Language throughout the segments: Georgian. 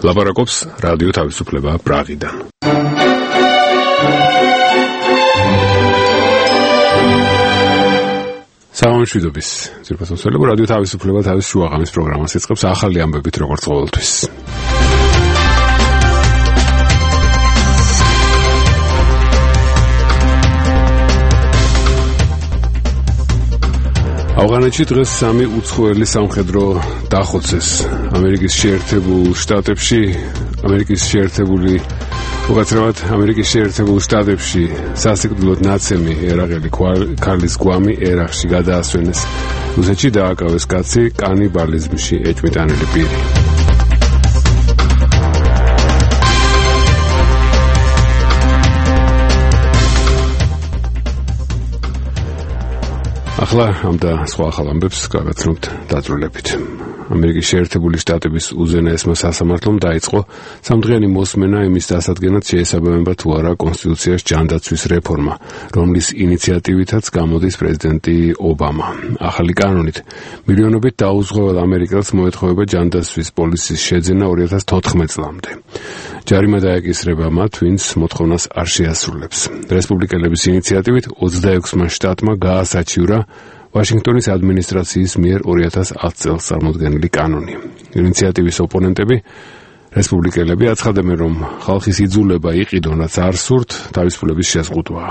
ლაპარაკობს რადიო თავისუფლება პრაღიდან. სამშვიდობის ძირფასმოსწავლებლო რადიო თავისუფლება თავის შუაღამის პროგრამას იწყებს ახალი ამბებით როგორც ყოველთვის. ავღანეთში დღეს 3 უცხოელი სამხედრო დახოცეს ამერიკის შეერთებულ შტატებში სასიკვდილოდ ნაცემი ერაყელი ქალის გვამი ერაყში გადაასვენეს. რუსეთში დააკავეს კაცი კანიბალიზმში ეჭვმიტანილი პირი. ახლა ამ და სხვა ახალ ამბებს გავაცნობთ დაწვრილებით. ამერიკის შეერთებული შტატების უზენაესმა სასამართლომ დაიწყო სამდღიანი მოსმენა იმის დასადგენად შეესაბამება თუ არა კონსტიტუციაში ჯანდაცვის რეფორმა, რომლის ინიციატივითაც გამოდის პრეზიდენტი ობამა. ახალი კანონით მილიონობით დაუზღვეულ ამერიკელს მოეთხოვება ჯანდაცვის პოლიციის შეძენა 2014 წლამდე. ჯარიმა დაეკისრება მათ, ვინც მოთხოვნას არ შეასრულებს. რესპუბლიკელების ინიციატივით 26-მა შტატმა გაასაჩივრა ვაშინგტონის ადმინისტრაციის მიერ 2010 წელს წარმოდგენილი კანონი. ინიციატივის ოპონენტები, რესპუბლიკელები აცხადებენ, რომ ხალხის იძულება იყიდონ, რაც არ სურთ, თავისუფლების შეზღუდვაა.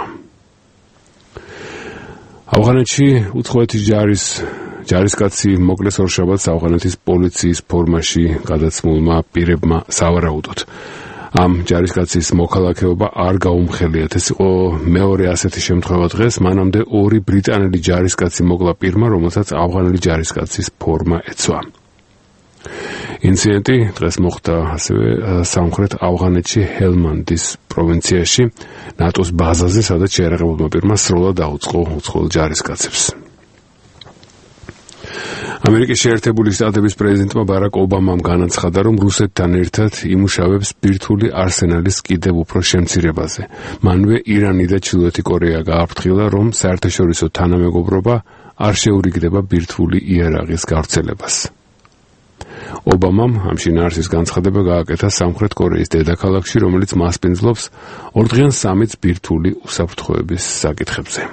ავღანეთში უცხოეთის ჯარისკაცი მოკლეს ორშაბათს ავღანეთის პოლიციის ფორმაში გადაცმულმა პირებმა სავარაუდოდ. ამ ჯარისკაცის მოქალაქეობა არ გაუმხელიათ. ეს იყო მეორე ასეთი შემთხვევა დღეს, მანამდე 2 ბრიტანელი ჯარისკაცი მოკლა პირმა, რომელსაც ავღანელი ჯარისკაცის ფორმა ეცვა. ინციდენტი დღეს მოხდა ასევე სამხრეთ ავღანეთში ჰელმანდის პროვინციაში, ნატოს ბაზაზე, სადაც შეერაღებულმა პირმა სრულად დაუწყო უცხოელ ჯარისკაცებს. ამერიკის შეერთებული შტატების პრეზიდენტმა ბარაკ ობამამ განაცხადა, რომ რუსეთთან ერთად იმუშავებს ბირთვული არსენალის კიდევ უფრო შემცირებაზე. მანვე ირანი და ჩრდილოეთი კორეა გააფრთხილა, რომ საერთაშორისო თანამეგობრობა არ შეურიგდება ბირთვული იარაღის გავრცელებას. ობამამ ამ შინაარსის განცხადება გააკეთა სამხრეთ კორეის დედაქალაქში, რომელიც მასპინძლობს ორდღიან სამიტს ბირთვული უსაფრთხოების საკითხებზე.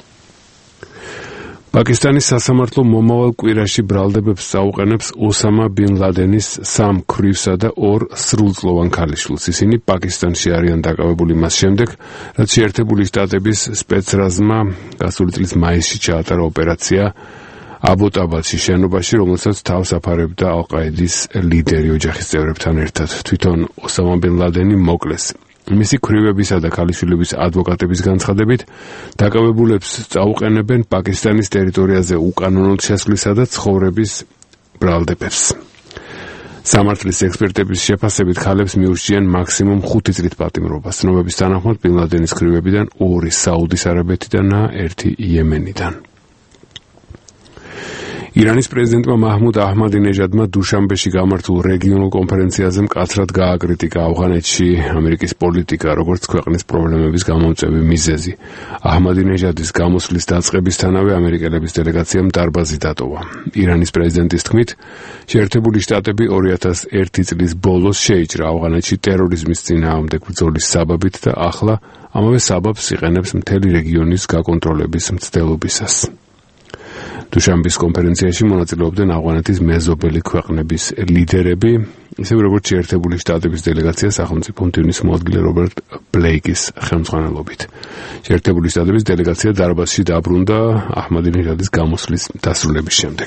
პაკისტანის სასამართლო მომავალ კვირაში ბრალდებებს წაუყენებს ოსამა ბინ ლადენის 3 ქვრივსა და 2 სრულწლოვან ქალიშვილს. ისინი პაკისტანში არიან დაკავებული მას შემდეგ, რაც შეერთებული შტატების სპეცრაზმა გასული წლის მაისში ჩაატარა ოპერაცია აბოტაბადში, შენობაში, რომელსაც თავს აფარებდა ალ-ყაიდის ლიდერი ოჯახის წევრებთან ერთად. თვითონ ოსამა ბინ ლადენი მოკლეს. მისი ქვრივებისა და ქალიშვილების ადვოკატების განცხადებით, დაკავებულებს წაუყენებენ პაკისტანის ტერიტორიაზე უკანონოდ შესვლისა და ცხოვრების ბრალდებებს. სამართლის ექსპერტების შეფასებით ქალებს მიურჩიან მაქსიმუმ 5 წლით პატიმრობას. ცნობების თანახმად ბინ ლადენის ქვრივებიდან 2 საუდის არაბეთიდან და 1 იემენიდან. ირანის პრეზიდენტმა მაჰმუდ აჰმადინეჟადმა დუშანბეში გამართულ რეგიონულ კონფერენციაზე მკაცრად გააკრიტიკა ავღანეთში ამერიკის პოლიტიკა, როგორც ქვეყნის პრობლემების გამომწვევი მიზეზი. აჰმადინეჟადის გამოსვლის დაწყებისთანავე ამერიკელების დელეგაციამ დარბაზი დატოვა. ირანის პრეზიდენტის თქმით, შეერთებული შტატები 2001 წლის ბოლოს შეიჭრა ავღანეთში ტერორიზმის წინააღმდეგ ბრძოლის საბაბით და ახლა ამავე საბაბს იყენებს მთელი რეგიონის გაკონტროლების მცდელობისას. დუშანბის კონფერენციაში მონაწილეობდნენ ავღანეთის მეზობელი ქვეყნების ლიდერები, ისევე როგორც შეერთებული შტატების დელეგაცია სახელმწიფო მდივნის მოადგილე რობერტ ბლეიკის ხელმძღვანელობით. შეერთებული შტატების დელეგაცია დარბაზში დაბრუნდა აჰმადინეჟადის გამოსვლის დასრულების შემდეგ.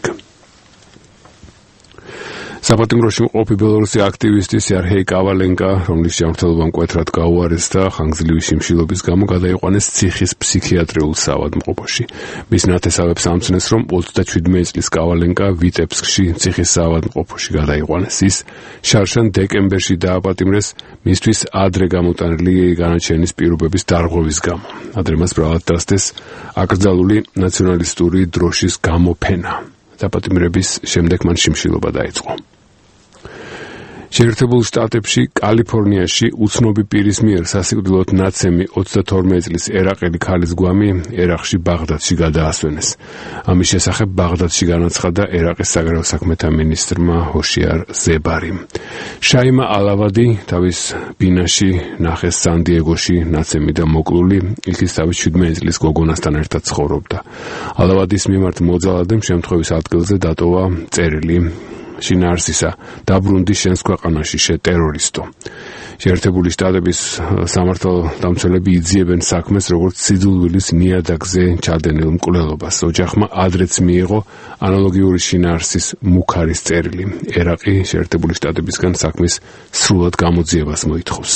საპატიმროში მყოფი ბელორუსი აქტივისტი სერგეი კავალენკა, რომლის ჯანმრთელობა მკვეთრად გაუარესდა, ხანგრძლივი შიმშილობის გამო გადაიყვანეს ციხის ფსიქიატრიულ საავადმყოფოში. მის ნათესავებს ამცნეს, რომ 37 წლის კავალენკა ვიტებსკში ციხის საავადმყოფოში გადაიყვანეს. ის შარშან დეკემბერში დააპატიმრეს მისთვის ადრე გამოტანილი განაჩენის პირობების დარღვევის გამო. ადრე მას ბრალად დასდეს აკრძალული ნაციონალისტური დროშის გამოფენა. დაპატიმრების შემდეგ მან შიმშილობა დაიწყო. შეერთებულ შტატებში, კალიფორნიაში უცნობი პირის მიერ სასიკვდილოდ ნაცემი 32 წლის ერაყელი ქალის გვამი ერაყში ბაღდადში გადაასვენეს. ამის შესახებ ბაღდადში განაცხადა ერაყის საგარეო საქმეთა მინისტრმა ჰოშიარ ზებარიმ. შაიმა ალავადი თავის ბინაში ნახეს სან-დიეგოში ნაცემი და მოკლული, იქ ის თავის 17 წლის გოგონასთან ერთად ცხოვრობდა. ალავადის მიმართ მოძალადემ შემთხვევის ადგილზე დატოვა წერილი შინაარსისა დაბრუნდი შენს ქვეყანაში ტერორისტო. შეერთებული შტატების სამართალდამცველები იძიებენ საქმეს როგორც სიძულვილის ნიადაგზე ჩადენილ მკვლელობას. ოჯახმა ადრეც მიიღო ანალოგიური შინაარსის მუქარის წერილი. ერაყი შეერთებული შტატებისგან საქმის სრულად გამოძიებას მოითხოვს.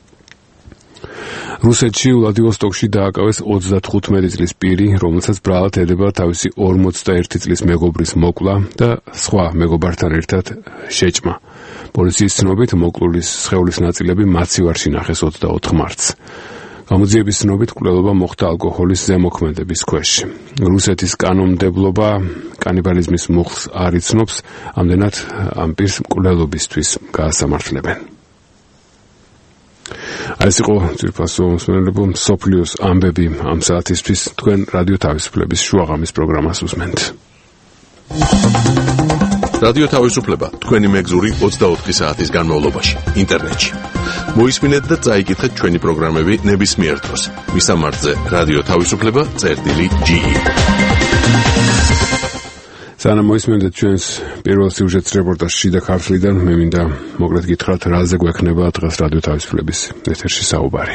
რუსეთში ვლადივოსტოკში დააკავეს 35 წლის პირი, რომელსაც ბრალად ედება თავისი 41 წლის მეგობრის მოკლა და სხვა მეგობართან ერთად შეჭმა. პოლიციის ცნობით მოკლულის სხეულის ნაწილები მაცივარში ნახეს 24 მარტს. გამოძიების ცნობით მკვლელობა მოხდა ალკოჰოლის ზემოქმედების ქვეშ. რუსეთის კანონმდებლობა კანიბალიზმის მუხლს არ იცნობს, ამდენად ამ პირს მკვლელობისთვის გაასამართლებენ. ეს იყო ძირფასო მსმენელებო მსოფლიოს ამბები ამ საათისთვის. თქვენ რადიო თავისუფლების შუაღამის პროგრამას უსმენთ. რადიო თავისუფლება თქვენი მეგზური 24 საათის განმავლობაში ინტერნეტში. მოისმინეთ და წაიკითხეთ ჩვენი პროგრამები ნებისმიერ დროს. მისამართზე რადიო თავისუფლება.ge. სანამ მოისმენთ ჩვენს პირველ სიუჟეტს რეპორტაჟს შიდა ქართლიდან, მე მინდა მოკლედ გითხრათ, რაზე გვექნება დღეს რადიო თავისუფლების ეთერში საუბარი.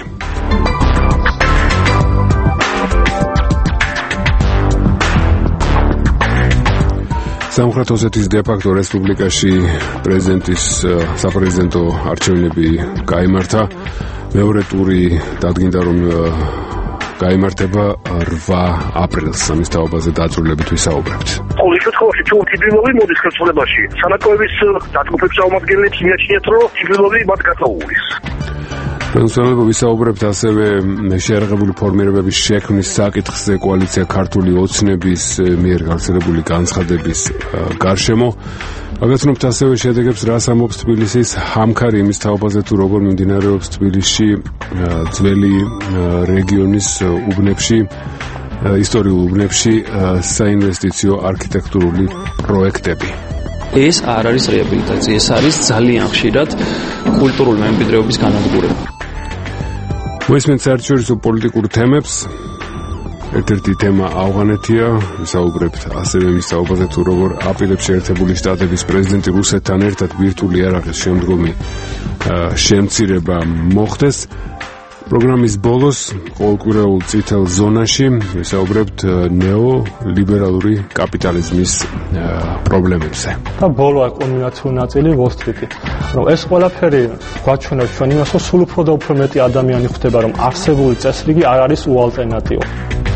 სამხრეთ ოსეთის დე-ფაქტო რესპუბლიკაში პრეზიდენტის საპრეზიდენტო არჩევნები გაიმართა. მეორე ტური დადგინდა, რომ გაიმართება 8 აპრილს. ამის თაობაზე დაწვრილებით ვისაუბრებთ. ყოველ შემთხვევაში თუ თბილოვი მოდის ხელისუფლებაში, სანაკოების დაწმობებს აღმადგენლებს მიაჩნიათ, რომ თბილოვი მათ გათაურის. პრეზიდენტო ვისაუბრებთ ასევე შეერაღებული ფორმირებების შექმნის საკითხზე კოალიცია ქართული ოცნების მიერ გავრცელებული განცხადების გარშემო. აგაცნობთ ასევე შედეგებს, რას ამბობს თბილისის ჰამქარი იმის თაობაზე, თუ როგორ მიმდინარეობს თბილისში ძველი რეგიონის უბნებში, ისტორიულ უბნებში საინვესტიციო არქიტექტურული პროექტები. ეს არ არის რეაბილიტაცია, ეს არის ძალიან ხშირად კულტურული მემკვიდრეობის განადგურება. მოისმენთ საერთაშორისო პოლიტიკურ თემებს. ერთ-ერთი თემა ავღანეთია, ვისაუბრებთ ასევე მის თაობაზე, თუ როგორ აპირებს შეერთებული შტატების პრეზიდენტი რუსეთთან ერთად ბირთვული იარაღის შემდგომი შემცირება მოხდეს. პროგრამის ბოლოს ყოველკვირეულ წითელ ზონაში ვისაუბრებთ ნეოლიბერალური კაპიტალიზმის პრობლემებზე. და ბოლო კულმინაციური ნაწილი ვოლსტრიტი. რომ ეს ყველაფერი გვაჩვენებს ჩვენ იმას, რომ სულ უფრო და უფრო მეტი ადამიანი ხვდება, რომ არსებული წესრიგი არ არის უალტერნატივო.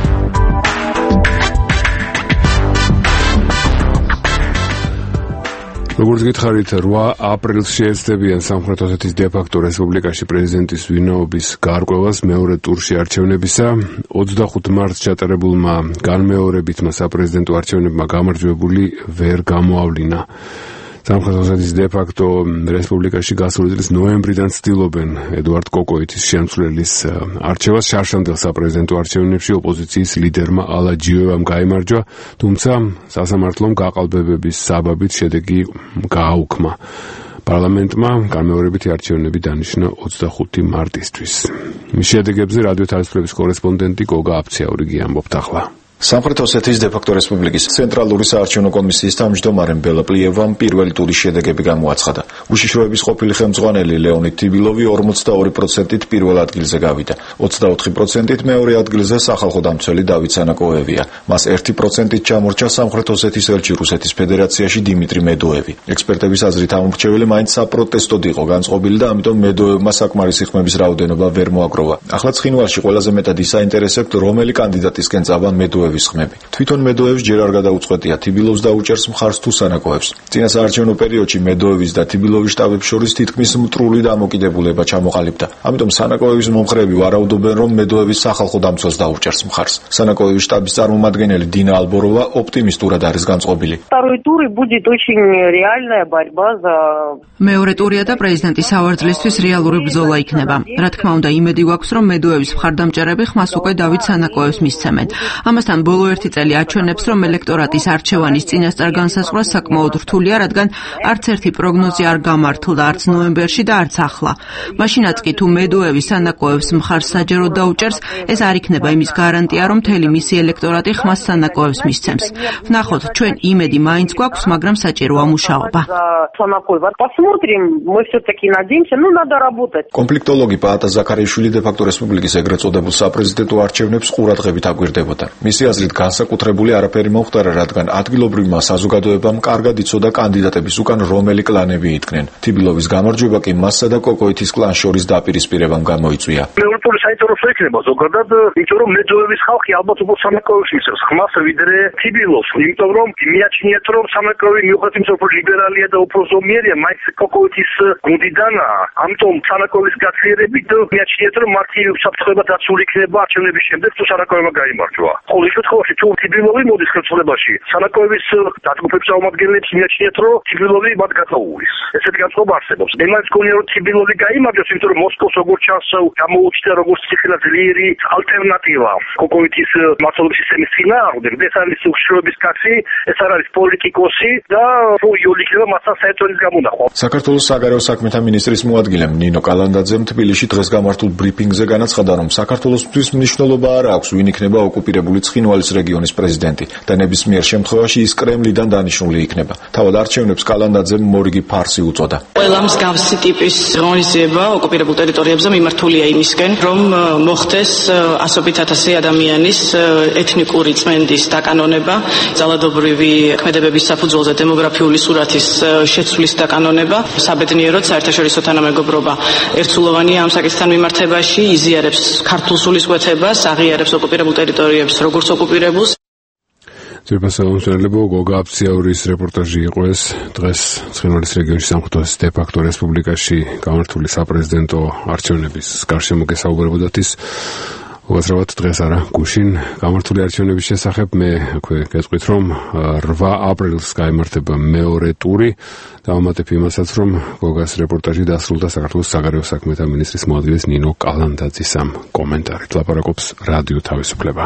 როგორც გითხარით, 8 აპრილს შეეცდებიან სამხრეთ ოსეთის დე-ფაქტო რესპუბლიკაში პრეზიდენტის ვინაობის გარკვევას მეორე ტურში არჩევნებისა. 25 მარტს ჩატარებულმა განმეორებითმა საპრეზიდენტო არჩევნებმა გამარჯვებული ვერ გამოავლინა. სამხრეთ ოსეთის დე-ფაქტო რესპუბლიკაში გასული წლის ნოემბრიდან ცდილობენ ედუარდ კოკოიძის შემცვლელის არჩევას. შარშანდელ საპრეზიდენტო არჩევნებში ოპოზიციის ლიდერმა ალაჯიევამ გაიმარჯვა, თუმცა სასამართლომ გაყალბებების საბაბით შედეგი გააუქმა. პარლამენტმა განმეორებითი არჩევნები დანიშნა 25 მარტისთვის. მის შედეგებზე რადიო თავისუფლების კორესპონდენტი გოგა აფციაურიგი ამბობთ ახლა. სამხრეთ ოსეთის დე-ფაქტო რესპუბლიკის ცენტრალური საარჩევნო კომისიის თავმჯდომარემ ბელა პლიევამ პირველი ტურის შედეგები გამოაცხადა. უშიშროების ყოფილი ხელმძღვანელი ლეონიდ თიბილოვი 42%-ით პირველ ადგილზე გავიდა. 24%-ით მეორე ადგილზე სახალხო დამცველი დავით სანაკოევია. მას 1%-ით ჩამორჩა სამხრეთ ოსეთის ელჩი რუსეთის ფედერაციაში დიმიტრი მედოევი. ექსპერტების აზრით ამორჩეველი მაინც საპროტესტოდ იყო განწყობილი და ამიტომ მედოევმა საკმარისი ხმების რაოდენობა ვერ მოაგროვა. ახლა ცხინვალში ყველაზე მეტად ისაინტერესებთ, რომელი კანდიდატისკენ წაბან მედოევი მედოევის ხმები. თვითონ მედოევს ჯერ არ გადაუწყვეტია თიბილოვს დაუჭერს მხარს თუ სანაკოებს. წინასაარჩევნო პერიოდში მედოევის და თიბილოვის შტაბებს შორის თითქმის მტრული დამოკიდებულება ჩამოყალიბდა. ამიტომ სანაკოევის მომხრეები ვარაუდობენ, რომ მედოევის სახალხო დამცველს დაუჭერს მხარს. სანაკოევის შტაბის წარმომადგენელი დინა ალბოროვა ოპტიმისტურად არის განწყობილი. მეორე ტურია და პრეზიდენტის ავარძლისთვის რეალური ბრძოლა იქნება. რა თქმა უნდა, იმედი გვაქვს, რომ მედოევის მხარდამჭერები ხმას უკვე დავით სანაკოევს მისცემენ. ამასთან ბოლო ერთი წელი აჩვენებს, რომ ელექტორატის არჩევანის წინასწარ განსაზღვრა საკმაოდ რთულია, რადგან არც ერთი პროგნოზი არ გამართლდა არც ნოემბერში და არც ახლა. მაშინაც კი თუ მედოევი სანაკოევს მხარს საჯაროდ დაუჭერს, ეს არ იქნება იმის გარანტია, რომ მთელი მისი ელექტორატი ხმას სანაკოევს მისცემს. ვნახოთ, ჩვენ იმედი მაინც გვაქვს, მაგრამ საჭიროა მუშაობა. კონფლიქტოლოგი პაატა ზაქარიაშვილი დე-ფაქტო რესპუბლიკის ეგრეთ წოდებულ საპრეზიდენტო არჩევნებს ყურადღებით აგვირდებოდა. მისი აზრით განსაკუთრებული არაფერი მომხდარა, რადგან ადგილობრივმა საზოგადოებამ კარგად იცოდა კანდიდატების უკან რომელი კლანები იდგნენ. თიბილოვის გამარჯვება კი მასსა და კოკოითის კლანს შორის დაპირისპირებამ გამოიწვია. მეორე ტური საინტერესო იქნება ზოგადად, იმიტომ რომ მედოევის ხალხი ალბათ უფრო სანაკოევს მისცემს ხმას ვიდრე თიბილოვს, იმიტომ რომ მიაჩნიათ, რომ სანაკოევი მიუხედავად იმისა, რომ ლიბერალია და უფრო ზომიერია, მაინც კოკოითის გუნდიდანაა. ამიტომ სანაკოევის გაცილებით მიაჩნიათ, რომ მათი საფრთხება დაცული იქნება არჩევნების შემდეგ, თუ სანაკოევმა გაიმარჯვა. ყოველ შემთხვევაში, თუ თიბილოვი მოდის ხელისუფლებაში, სანაკოევის დათგუფების წარმომადგენლებს მიაჩნიათ, რომ თიბილოვი მათ გადაუვლის. ესეთი განწყობა არსებობს. მე მაინც გქონია, რომ თიბილოვი გაიმარჯვებს, იმიტომ რომ მოსკოვს როგორც ჩანს გამოუჩნდა როგორც ციხელა ძლიერი ალტერნატივა კოკოითის მმართველობის სისტემის წინააღმდეგ. ეს არის უშიშროების კაცი, ეს არ არის პოლიტიკოსი და იოლი იქნება მასთან საერთონის გამონახვა. საქართველოს საგარეო საქმეთა მინისტრის მოადგილემ ნინო კალანდაძემ თბილისში დღეს გამართულ ბრიფინგზე განაცხადა, რომ საქართველოსთვის მნიშვნელობა არ აქვს, ვინ იქნება ოკუპირებული ცხინვალის რეგიონის პრეზიდენტი და ნებისმიერ შემთხვევაში ის კრემლიდან დანიშნული იქნება. თავად არჩევნებს კალანდაძემ მორიგი ფარსი უწოდა. ყველა მსგავსი ტიპის ღონისძიება ოკუპირებულ ტერიტორიებზე მიმართულია იმისკენ, რომ მოხდეს ასობით ათასი ადამიანის ეთნიკური წმენდის დაკანონება, ძალადობრივი ქმედებების საფუძველზე დემოგრაფიული სურათის შეცვლის დაკანონება, საბედნიეროდ საერთაშორისო თანამეგობრობა ერთსულოვანია ამ საკითხთან მიმართებაში, იზიარებს ქართულ სულისკვეთებას, აღიარებს ოკუპირებულ ტერიტორიებს როგორც ოკუპირებულს. ძირფასაუნცნელებო გოგა აფციაურის რეპორტაჟი იყო ეს დღეს ცხინვალის რეგიონში სამხატვრო დე-ფაქტო რესპუბლიკაში გამართული საპრეზიდენტო არჩევნების გარშემო გესაუბრებოდათ ის უაცრავად დღეს არა გუშინ გამართული არჩევნების შესახებ მე აქვე გეტყვით რომ 8 აპრილს გაიმართება მეორე ტური და ამათებ იმასაც რომ გოგას რეპორტაჟი დასრულდა საქართველოს საგარეო საქმეთა მინისტრის მოადგილის ნინო კალანდაძის ამ კომენტარით ლაპარაკობს რადიო თავისუფლება.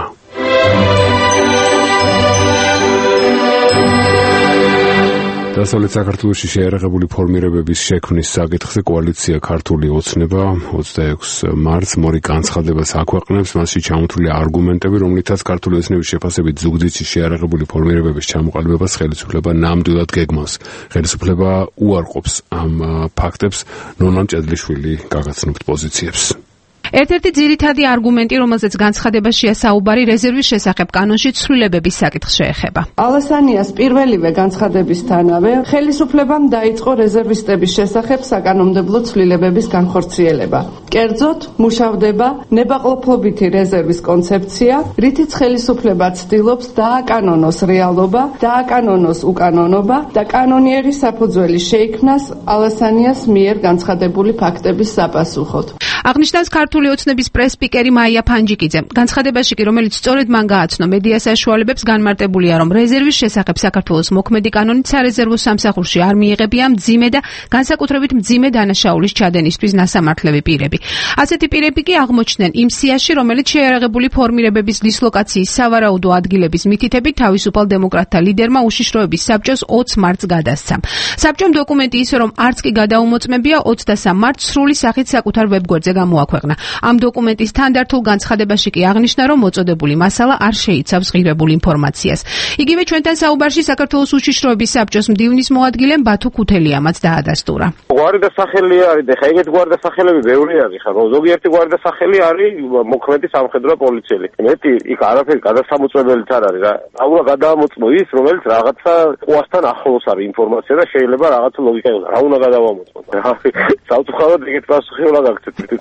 დასავლეთ საქართველოში შეიარაღებული ფორმირებების შექმნის საკითხზე კოალიცია ქართული ოცნება 26 მარტს მორიგ განცხადებას აქვეყნებს, მასში ჩამოთვლილი არგუმენტები, რომლითაც ქართული ოცნების შეფასებით ზუგდიდში შეიარაღებული ფორმირებების ჩამოყალიბებას ხელისუფლება ნამდვილად გეგმავს. ხელისუფლება უარყოფს ამ ფაქტებს, ნონამ ჭედლიშვილი გაგაცნობთ პოზიციებს. ერთ-ერთი ძირითადი არგუმენტი, რომელზეც განცხადებაშია საუბარი, რეზერვის შესახებ კანონში ცვლილებების საკითხს შეეხება. ალასანიას პირველივე განცხადებისთანავე ხელისუფლებამ დაიწყო რეზერვისტების შესახებ საკანონმდებლო ცვლილებების განხორციელება. კერძოდ, მუშავდება ნებაყოფლობითი რეზერვის კონცეფცია, რითიც ხელისუფლება ცდილობს დააკანონოს რეალობა, დააკანონოს უკანონობა და კანონიერი საფუძველი შეიქმნას ალასანიას მიერ განცხადებული ფაქტების საპასუხოდ. აღნიშნავს ქართული ოცნების პრესპიკერი მაია ფანჯიკიძე. განცხადებაში კი, რომელიც სწორედ მან გააცნო მედია საშუალებებს, განმარტებულია, რომ რეზერვის შესახებ საქართველოს მოქმედი კანონით სარეზერვო სამსახურში არ მიიღებია მძიმე და განსაკუთრებით მძიმე დანაშაულის ჩადენისთვის ნასამართლები პირები. ასეთი პირები კი აღმოჩნდნენ იმ სიაში, რომელიც შეიარაღებული ფორმირებების დისლოკაციის სავარაუდო ადგილების მითითებით თავისუფალ დემოკრატთა ლიდერმა უშიშროების საბჭოს 20 მარტს გადასცა. საბჭომ დოკუმენტი ისე რომ არც კი გადაუმოწმებია 23 მარტს სრული სახით საკუთარ ვებგვერდზე გამოაქვეყნა. ამ დოკუმენტის თანდართულ განცხადებაში კი აღნიშნა, რომ მოწოდებული მასალა არ შეიცავს ღირებულ ინფორმაციას. იგივე ჩვენთან საუბარში საქართველოს უშიშროების საბჭოს მდივნის მოადგილემ ბათუ ქუთელიამაც დაადასტურა. გვარდასახელი არის, ხა ეგეთ გვარდასახელები ბევრი არის, ხა ზოგიერთი გვარდასახელი არის მოქმედი სამხედრო პოლიციელი. მეტი იქ არაფერი გადასამოწმებელიც არ არის რა. აულა გადაამოწმო ის, რომელიც რაღაცა ყუასთან ახლოს არის ინფორმაცია და შეიძლება რაღაცა ლოგიკა იყოს. რა უნდა გადავამოწმო? საუცხოოდ ეგეთ პასუხი უნდა გაგცეთ.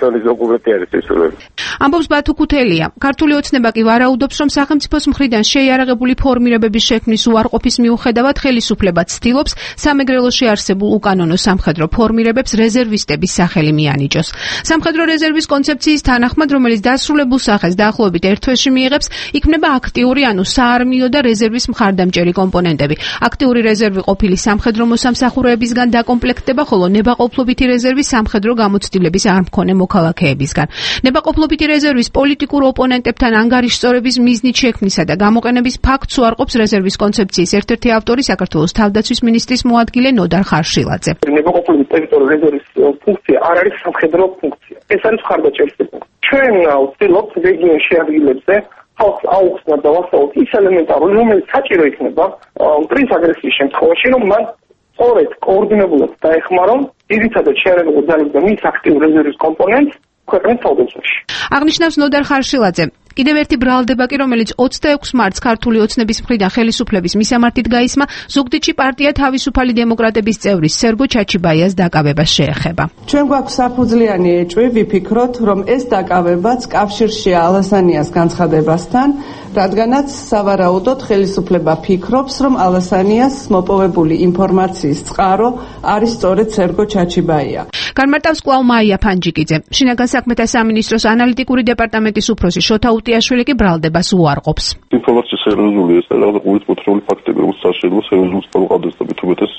ტონის დოკუმენტი არის ისურველი. ამბობს ბათუ ქუთელია. ქართული ოცნება კი ვარაუდობს, რომ სახელმწიფოს მხრიდან შეიარაღებული ფორმირებების შექმნის უარყოფის მიუხედავად ხელისუფლება ცდილობს სამეგრელოში არსებულ უკანონო სამხედრო ფორმირებებს რეზერვისტების სახელი მიანიჭოს. სამხედრო რეზერვის კონცეფციის თანახმად, რომელიც დასრულებულ სახეს დაახლოებით ერთ თვეში მიიღებს, იქნება აქტიური, ანუ საარმიო და რეზერვის მხარდამჭერი კომპონენტები. აქტიური რეზერვი ყოფილი სამხედრო მოსამსახურეებისგან დაკომპლექტდება, ხოლო ნებაყოფლობითი რეზერვი სამხედრო გამოცდილების არ მქონე მოქალაქეებისგან. ნებაყოფლობითი რეზერვის პოლიტიკურ ოპონენტებთან ანგარიშსწორების მიზნით შექმნისა და გამოყენების ფაქტს უარყოფს რეზერვის კონცეფციის ერთ-ერთი ავტორი საქართველოს თავდაცვის მინისტრის მოადგილე ნოდარ ხარშილაძე. ნებაყოფლობითი ტერიტორიული რეზერვის ფუნქცია არ არის სამხედრო ფუნქცია. ეს არის მხარდაჭერის ფუნქცია. ჩვენ ვცდილობთ რეგიონში ადგილებზე ხალხს აუხსნათ და ვასწავლოთ ის ელემენტარული, რომელიც საჭირო იქნება მტრის აგრესიის შემთხვევაში, რომ მან სწორედ კოორდინებულად დაეხმარონ ძირითადად შეიარაღებულ ძალებს და მის აქტიურ რეზერვის კომპონენტს ქვეყნის თავდაცვაში. აღნიშნავს ნოდარ ხარშილაძე. კიდევ ერთი ბრალდება კი, რომელიც 26 მარტს ქართული ოცნების მხრიდან ხელისუფლების მისამართით გაისმა, ზუგდიდში პარტია თავისუფალი დემოკრატების წევრის სერგო ჩაჩიბაიას დაკავებას შეეხება. ჩვენ გვაქვს საფუძვლიანი ეჭვი, ვიფიქროთ, რომ ეს დაკავებაც კავშირშია ალასანიას განცხადებასთან, რადგანაც სავარაუდოდ ხელისუფლება ფიქრობს, რომ ალასანიას მოპოვებული ინფორმაციის წყარო არის სწორედ სერგო ჩაჩიბაია. განმარტავს კვლავ მაია ფანჯიკიძე. შინაგან საქმეთა სამინისტროს ანალიტიკური დეპარტამენტის უფროსი შოთა უტიაშვილი კი ბრალდებას უარყოფს. ინფორმაცია სერიოზულია, ეს რაღაც უერთმოთხრობილი ფაქტები, როგორც შეიძლება სერიოზულს წავყავდეს და მithumetes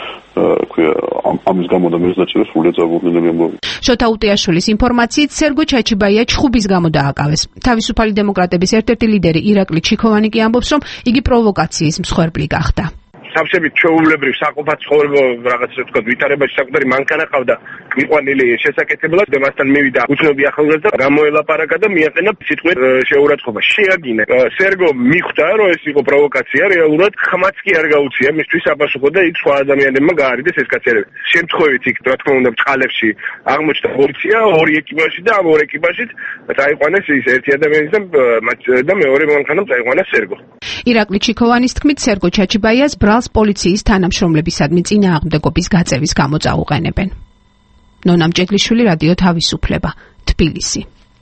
ამის გამო და მეზაჭიროს სრულიად ზაბუნდნელი ამბავი. შოთა უტიაშვილის ინფორმაციით სერგო ჩაჩიბაია ჩხუბის გამო დააკავეს. თავისუფალი დემოკრატების ერთ-ერთი ლიდერი ირაკლი ჩიქოვანი კი ამბობს, რომ იგი პროვოკაციის მსხვერპლი გახდა. სამშებით ჩვეულებრივ საყოფად ცხოვრება რაღაც თქვა ვითარებაში საკუთარი მანქანა ყავდა მიყვანილი შესაკეთებლად და მასთან მივიდა უცნობი ახალგაზრდა და გამოელაპარაკა და მიაყენა სიტყვით შეურაცხყოფა. შეაგინა. სერგო მიხვდა რომ ეს იყო პროვოკაცია, რეალურად ხმაც კი არ გაუწია მისთვის საპასუხო და იქ სხვა ადამიანებმა გაარიდეს ეს კაცერები. შემთხვევით იქ რა თქმა უნდა წყალებში აღმოჩნდა პოლიცია, ორი ეკიპაჟი და ამ ორ ეკიპაჟით წაიყვანეს ის ერთი ადამიანი და მეორე მანქანა წაიყვანა სერგო. ირაკლი ჩიქოვანის თქმით, სერგო ჩაჩიბაიას ბრალს პოლიციის თანამშრომლებისადმი წინააღმდეგობის გაწევის გამო წაუყენებენ. ნონა მჭედლიშვილი, რადიო თავისუფლება, თბილისი.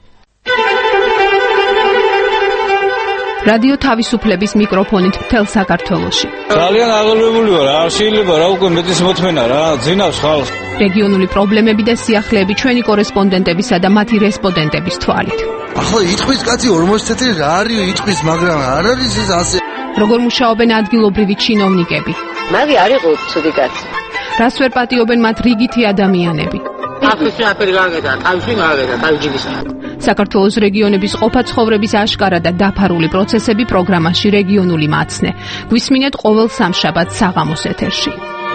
რადიო თავისუფლების მიკროფონით მთელ საქართველოში. ძალიან აღელვებული ვარ, არ შეიძლება რა უკვე მეტის მოთმენა რა, ძინავს ხალხს. რეგიონული პრობლემები და სიახლეები ჩვენი კორესპონდენტებისა და მათი რესპონდენტების თვალით. ახლა იტყვის კაცი 40 წელი რა არის იტყვის, მაგრამ არ არის ეს ასე. როგორ მუშაობენ ადგილობრივი ჩინოვნიკები? მაგი არ იყო ცუდი კაცი. რას ვერ პატიობენ მათ რიგითი ადამიანები? საქართველოს რეგიონების ყოფაცხოვრების აშკარა და დაფარული პროცესები პროგრამაში რეგიონული მაცნე. გვისმინეთ ყოველ სამშაბათს საღამოს ეთერში.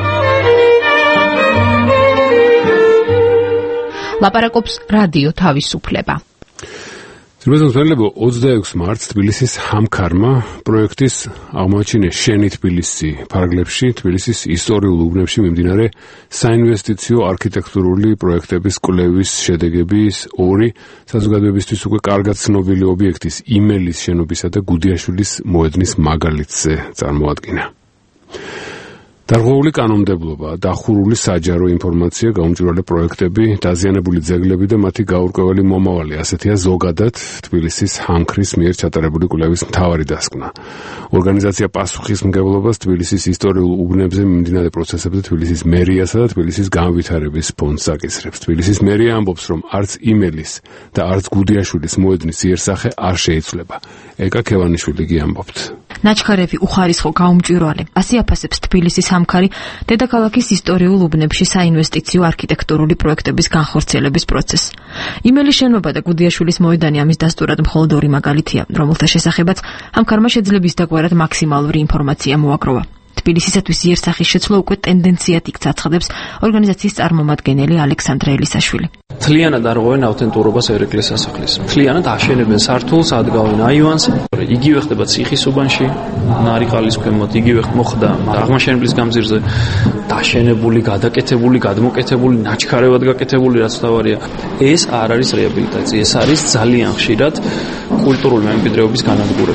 ლაპარაკობს რადიო თავისუფლება. ზრდასრულებო 26 მარტს თბილისის ჰამქარმა პროექტის აღმოაჩინეს შენი თბილისი ფარგლებში თბილისის ისტორიულ უბნებში მიმდინარე საინვესტიციო არქიტექტურული პროექტების კვლევის შედეგების ორი საზოგადოებისთვის უკვე კარგად ცნობილი ობიექტის იმელის შენობისა და გუდიაშვილის მოედნის მაგალითზე წარმოადგინა. დარღვეული კანონმდებლობა, დახურული საჯარო ინფორმაცია, გაუმჭვირვალე პროექტები, დაზიანებული ძეგლები და მათი გაურკვეველი მომავალი, ასეთია ზოგადად თბილისის ჰამქრის მიერ ჩატარებული კვლევის მთავარი დასკვნა. ორგანიზაცია პასუხისმგებლობას თბილისის ისტორიულ უბნებზე მიმდინარე პროცესებზე თბილისის მერიასა და თბილისის განვითარების ფონდს აკისრებს. თბილისის მერია ამბობს, რომ არც იმელის და არც გუდიაშვილის მოედნის იერსახე არ შეიცვლება. ეკა ქევანიშვილი კი ამბობთ. ნაჩქარევი უხარისხო გაუმჭვირვალე. ასე აფასებს თბილისის ჰამქარი დედაქალაქის ისტორიულ უბნებში საინვესტიციო არქიტექტურული პროექტების განხორციელების პროცესს. იმელის შენობა და გუდიაშვილის მოედანი ამის დასტურად მხოლოდ ორი მაგალითია, რომელთა შესახებაც ჰამქარმა შეძლებს დაგვარად მაქსიმალური ინფორმაცია მოაგროვა. თბილისისათვის იერსახის შეცვლა უკვე ტენდენციად იქცაცხადებს ორგანიზაციის წარმომადგენელი ალექსანდრე ელისაშვილი. მთლიანად არღვევენ ავთენტურობას ერეკლეს სასახლის. მთლიანად აშენებენ სართულს, ადგავენ აივანს. იგივე ხდება ციხის უბანში, ნარიყალის ქვემოთ, იგივე მოხდა აღმაშენებლის გამზირზე. დაშენებული, გადაკეთებული, გადმოკეთებული, ნაჩქარევად გაკეთებული, რაც თავარია. ეს არ არის რეაბილიტაცია, ეს არის ძალიან ხშირად კულტურული მემკვიდრეობის განადგურება.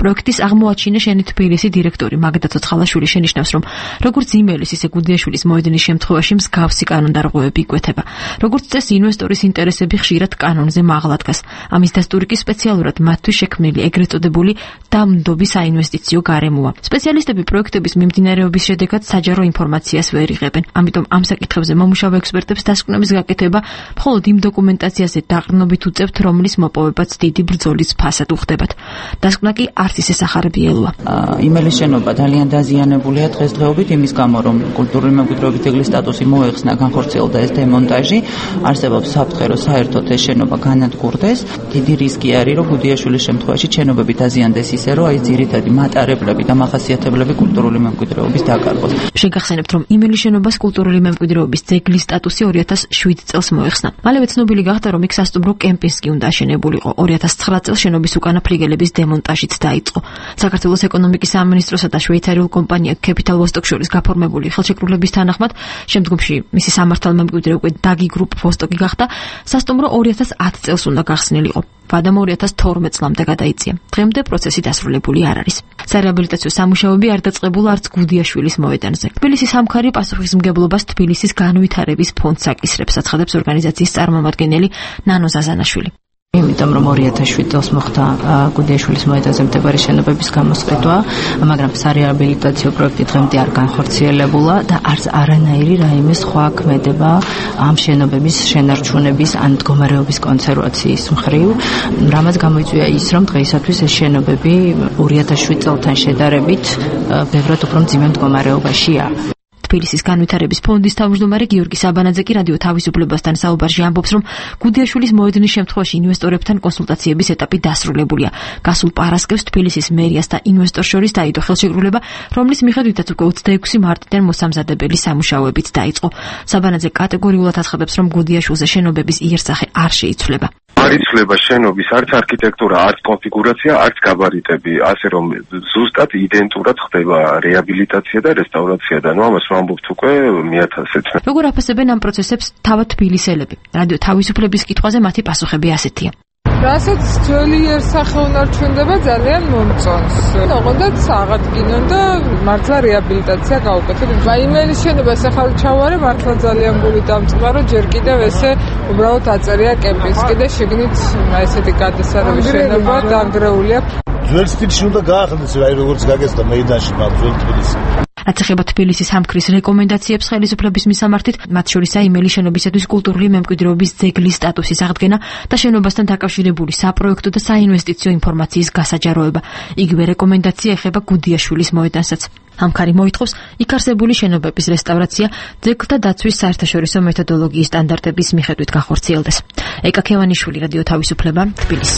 პროექტის აღმოაჩინე შენი თბილისი დირექტორი მაგდა ცოცხალაშვილი შენიშნავს, რომ როგორც იმელის, ისე გუდიაშვილის მოედნის შემთხვევაში მსგავსი კანონდარღვევები იკვეთება. როგორც წესი, ინვესტორის ინტერესები ხშირად კანონზე მაღლა დგას. ამის დასტური კი სპეციალურად მათთვის შექმნილი ეგრეთ წოდებული დამნდობის საინვესტიციო გარემოა. სპეციალისტები პროექტების მიმდინარეობის შედეგად საჯარო ინფორმაციას ვერ იღებენ. ამიტომ ამ საკითხებზე მომუშავე ექსპერტებს დასკვნების გაკეთება მხოლოდ იმ დოკუმენტაციაზე დაყრდნობით უწევთ, რომლის მოპოვებაც დიდი ბრძოლის ფასად უხდებათ. დასკვნა კი არც ისე სახარები ელოა. იმელის შენობა ძალიან დაზიანებულია დღესდღეობით იმის გამო, რომ კულტურული მემკვიდრეობის ძეგლის სტატუსი მოეხსნა, განხორციელდა ეს დემონტაჟი, არსებობს საფრთხე, რომ საერთოდ ეს შენობა განადგურდეს. დიდი რისკი არის, რომ გუდიაშვილის შემთხვევაში შენობები დაზიანდეს ისე, რომ აი ძირითადი მატარებლები და მახასიათებლები კულტურული მემკვიდრეობის დაკარგოს. შეგახსენებთ, რომ იმელის შენობას კულტურული მემკვიდრეობის ძეგლის სტატუსი 2007 წელს მოეხსნა. მალევე ცნობილი გახდა, რომ იქ სასტუმრო კემპინგს კი უნდა აშენებულიყო. 2009 წელს შენობის უკანა ფლიგელების დემონტაჟიც დაიწყო. საქართველოს ეკონომიკის სამინისტროსა და შვეიცარიულ კომპანია Capital Vostok შორის გაფორმებული ხელშეკრულების თანახმად, შემდგომში მისი სამართალ მემკვიდრე უკვე Dagi Group Vostok-ი გახდა, სასტუმრო 2010 წელს უნდა გახსნილიყო. ვადამ 2012 წლამდე გადაიწია. დღემდე პროცესი დასრულებული არ არის. სარეაბილიტაციო სამუშაოები არ დაწყებულა არც გუდიაშვილის მოედანზე. თბილისის სამხარი პასუხისმგებლობას თბილისის განვითარების ფონდს აკისრებს, აცხადებს ორგანიზაციის წარმომადგენელი ნანო ზაზანაშვილი. იმიტომ რომ 2007 წელს მოხდა გუდიაშვილის მოედანზე მდებარე შენობების გამოსყიდვა, მაგრამ სარეაბილიტაციო პროექტი დღემდე არ განხორციელებულა და არც არანაირი რაიმე სხვა ქმედება ამ შენობების შენარჩუნების ან მდგომარეობის კონსერვაციის მხრივ, რამაც გამოიწვია ის, რომ დღეისათვის ეს შენობები 2007 წელთან შედარებით ბევრად უფრო მძიმე მდგომარეობაშია. თბილისის განვითარების ფონდის თავმჯდომარე გიორგი საბანაძე კი რადიო თავისუფლებასთან საუბარში ამბობს, რომ გუდიაშვილის მოედნის შემთხვევაში ინვესტორებთან კონსულტაციების ეტაპი დასრულებულია. გასულ პარასკევს თბილისის მერიას და ინვესტორ შორის დაიდო ხელშეკრულება, რომლის მიხედვითაც უკვე 26 მარტიდან მოსამზადებელი სამუშაოებიც დაიწყო. საბანაძე კატეგორიულად აცხადებს, რომ გუდიაშვილზე შენობების იერსახე არ შეიცვლება. არ იცვლება შენობის არც არქიტექტურა, არც კონფიგურაცია, არც გაბარიტები, ასე რომ ზუსტად იდენტურად ხდება რეაბილიტაცია და რესტავრაცია და ამას ვამბობთ უკვე მე-1000 წელს. როგორ აფასებენ ამ პროცესებს თავად თბილისელები? რადიო თავისუფლების კითხვაზე მათი პასუხები ასეთია. რასაც ძველი იერსახე უნარჩუნდება ძალიან მომწონს. ოღონდ აღადგინონ და მართლა რეაბილიტაცია გაუკეთებენ. იმელის შენობას ახალ ჩავარე მართლა ძალიან გული დამწყარო, ჯერ კიდევ ესე უბრალოდ აწერია კემპინგსკი და შეგნით ესეთი გადასარევი შენობა დანგრეულია. ძველ სტილში უნდა გაახდეს, აი როგორც გაგეცდა მეიდანში, მაგრამ ძველ თბილისში. რაც ეხება თბილისის სამხრის რეკომენდაციებს ხელისუფლების მისამართით, მათ შორისაა იმელის შენობისათვის კულტურული მემკვიდრეობის ძეგლის სტატუსის აღდგენა და შენობასთან დაკავშირებული საპროექტო და საინვესტიციო ინფორმაციის გასაჯაროება. იგივე რეკომენდაცია ეხება გუდიაშვილის მოედანსაც. ამხარი მოითხოვს იქ არსებული შენობების რესტავრაცია ძეგლთა დაცვის საერთაშორისო მეთოდოლოგიის სტანდარტების მიხედვით განხორციელდეს. ეკა ქევანიშვილი, რადიო თავისუფლება, თბილისი.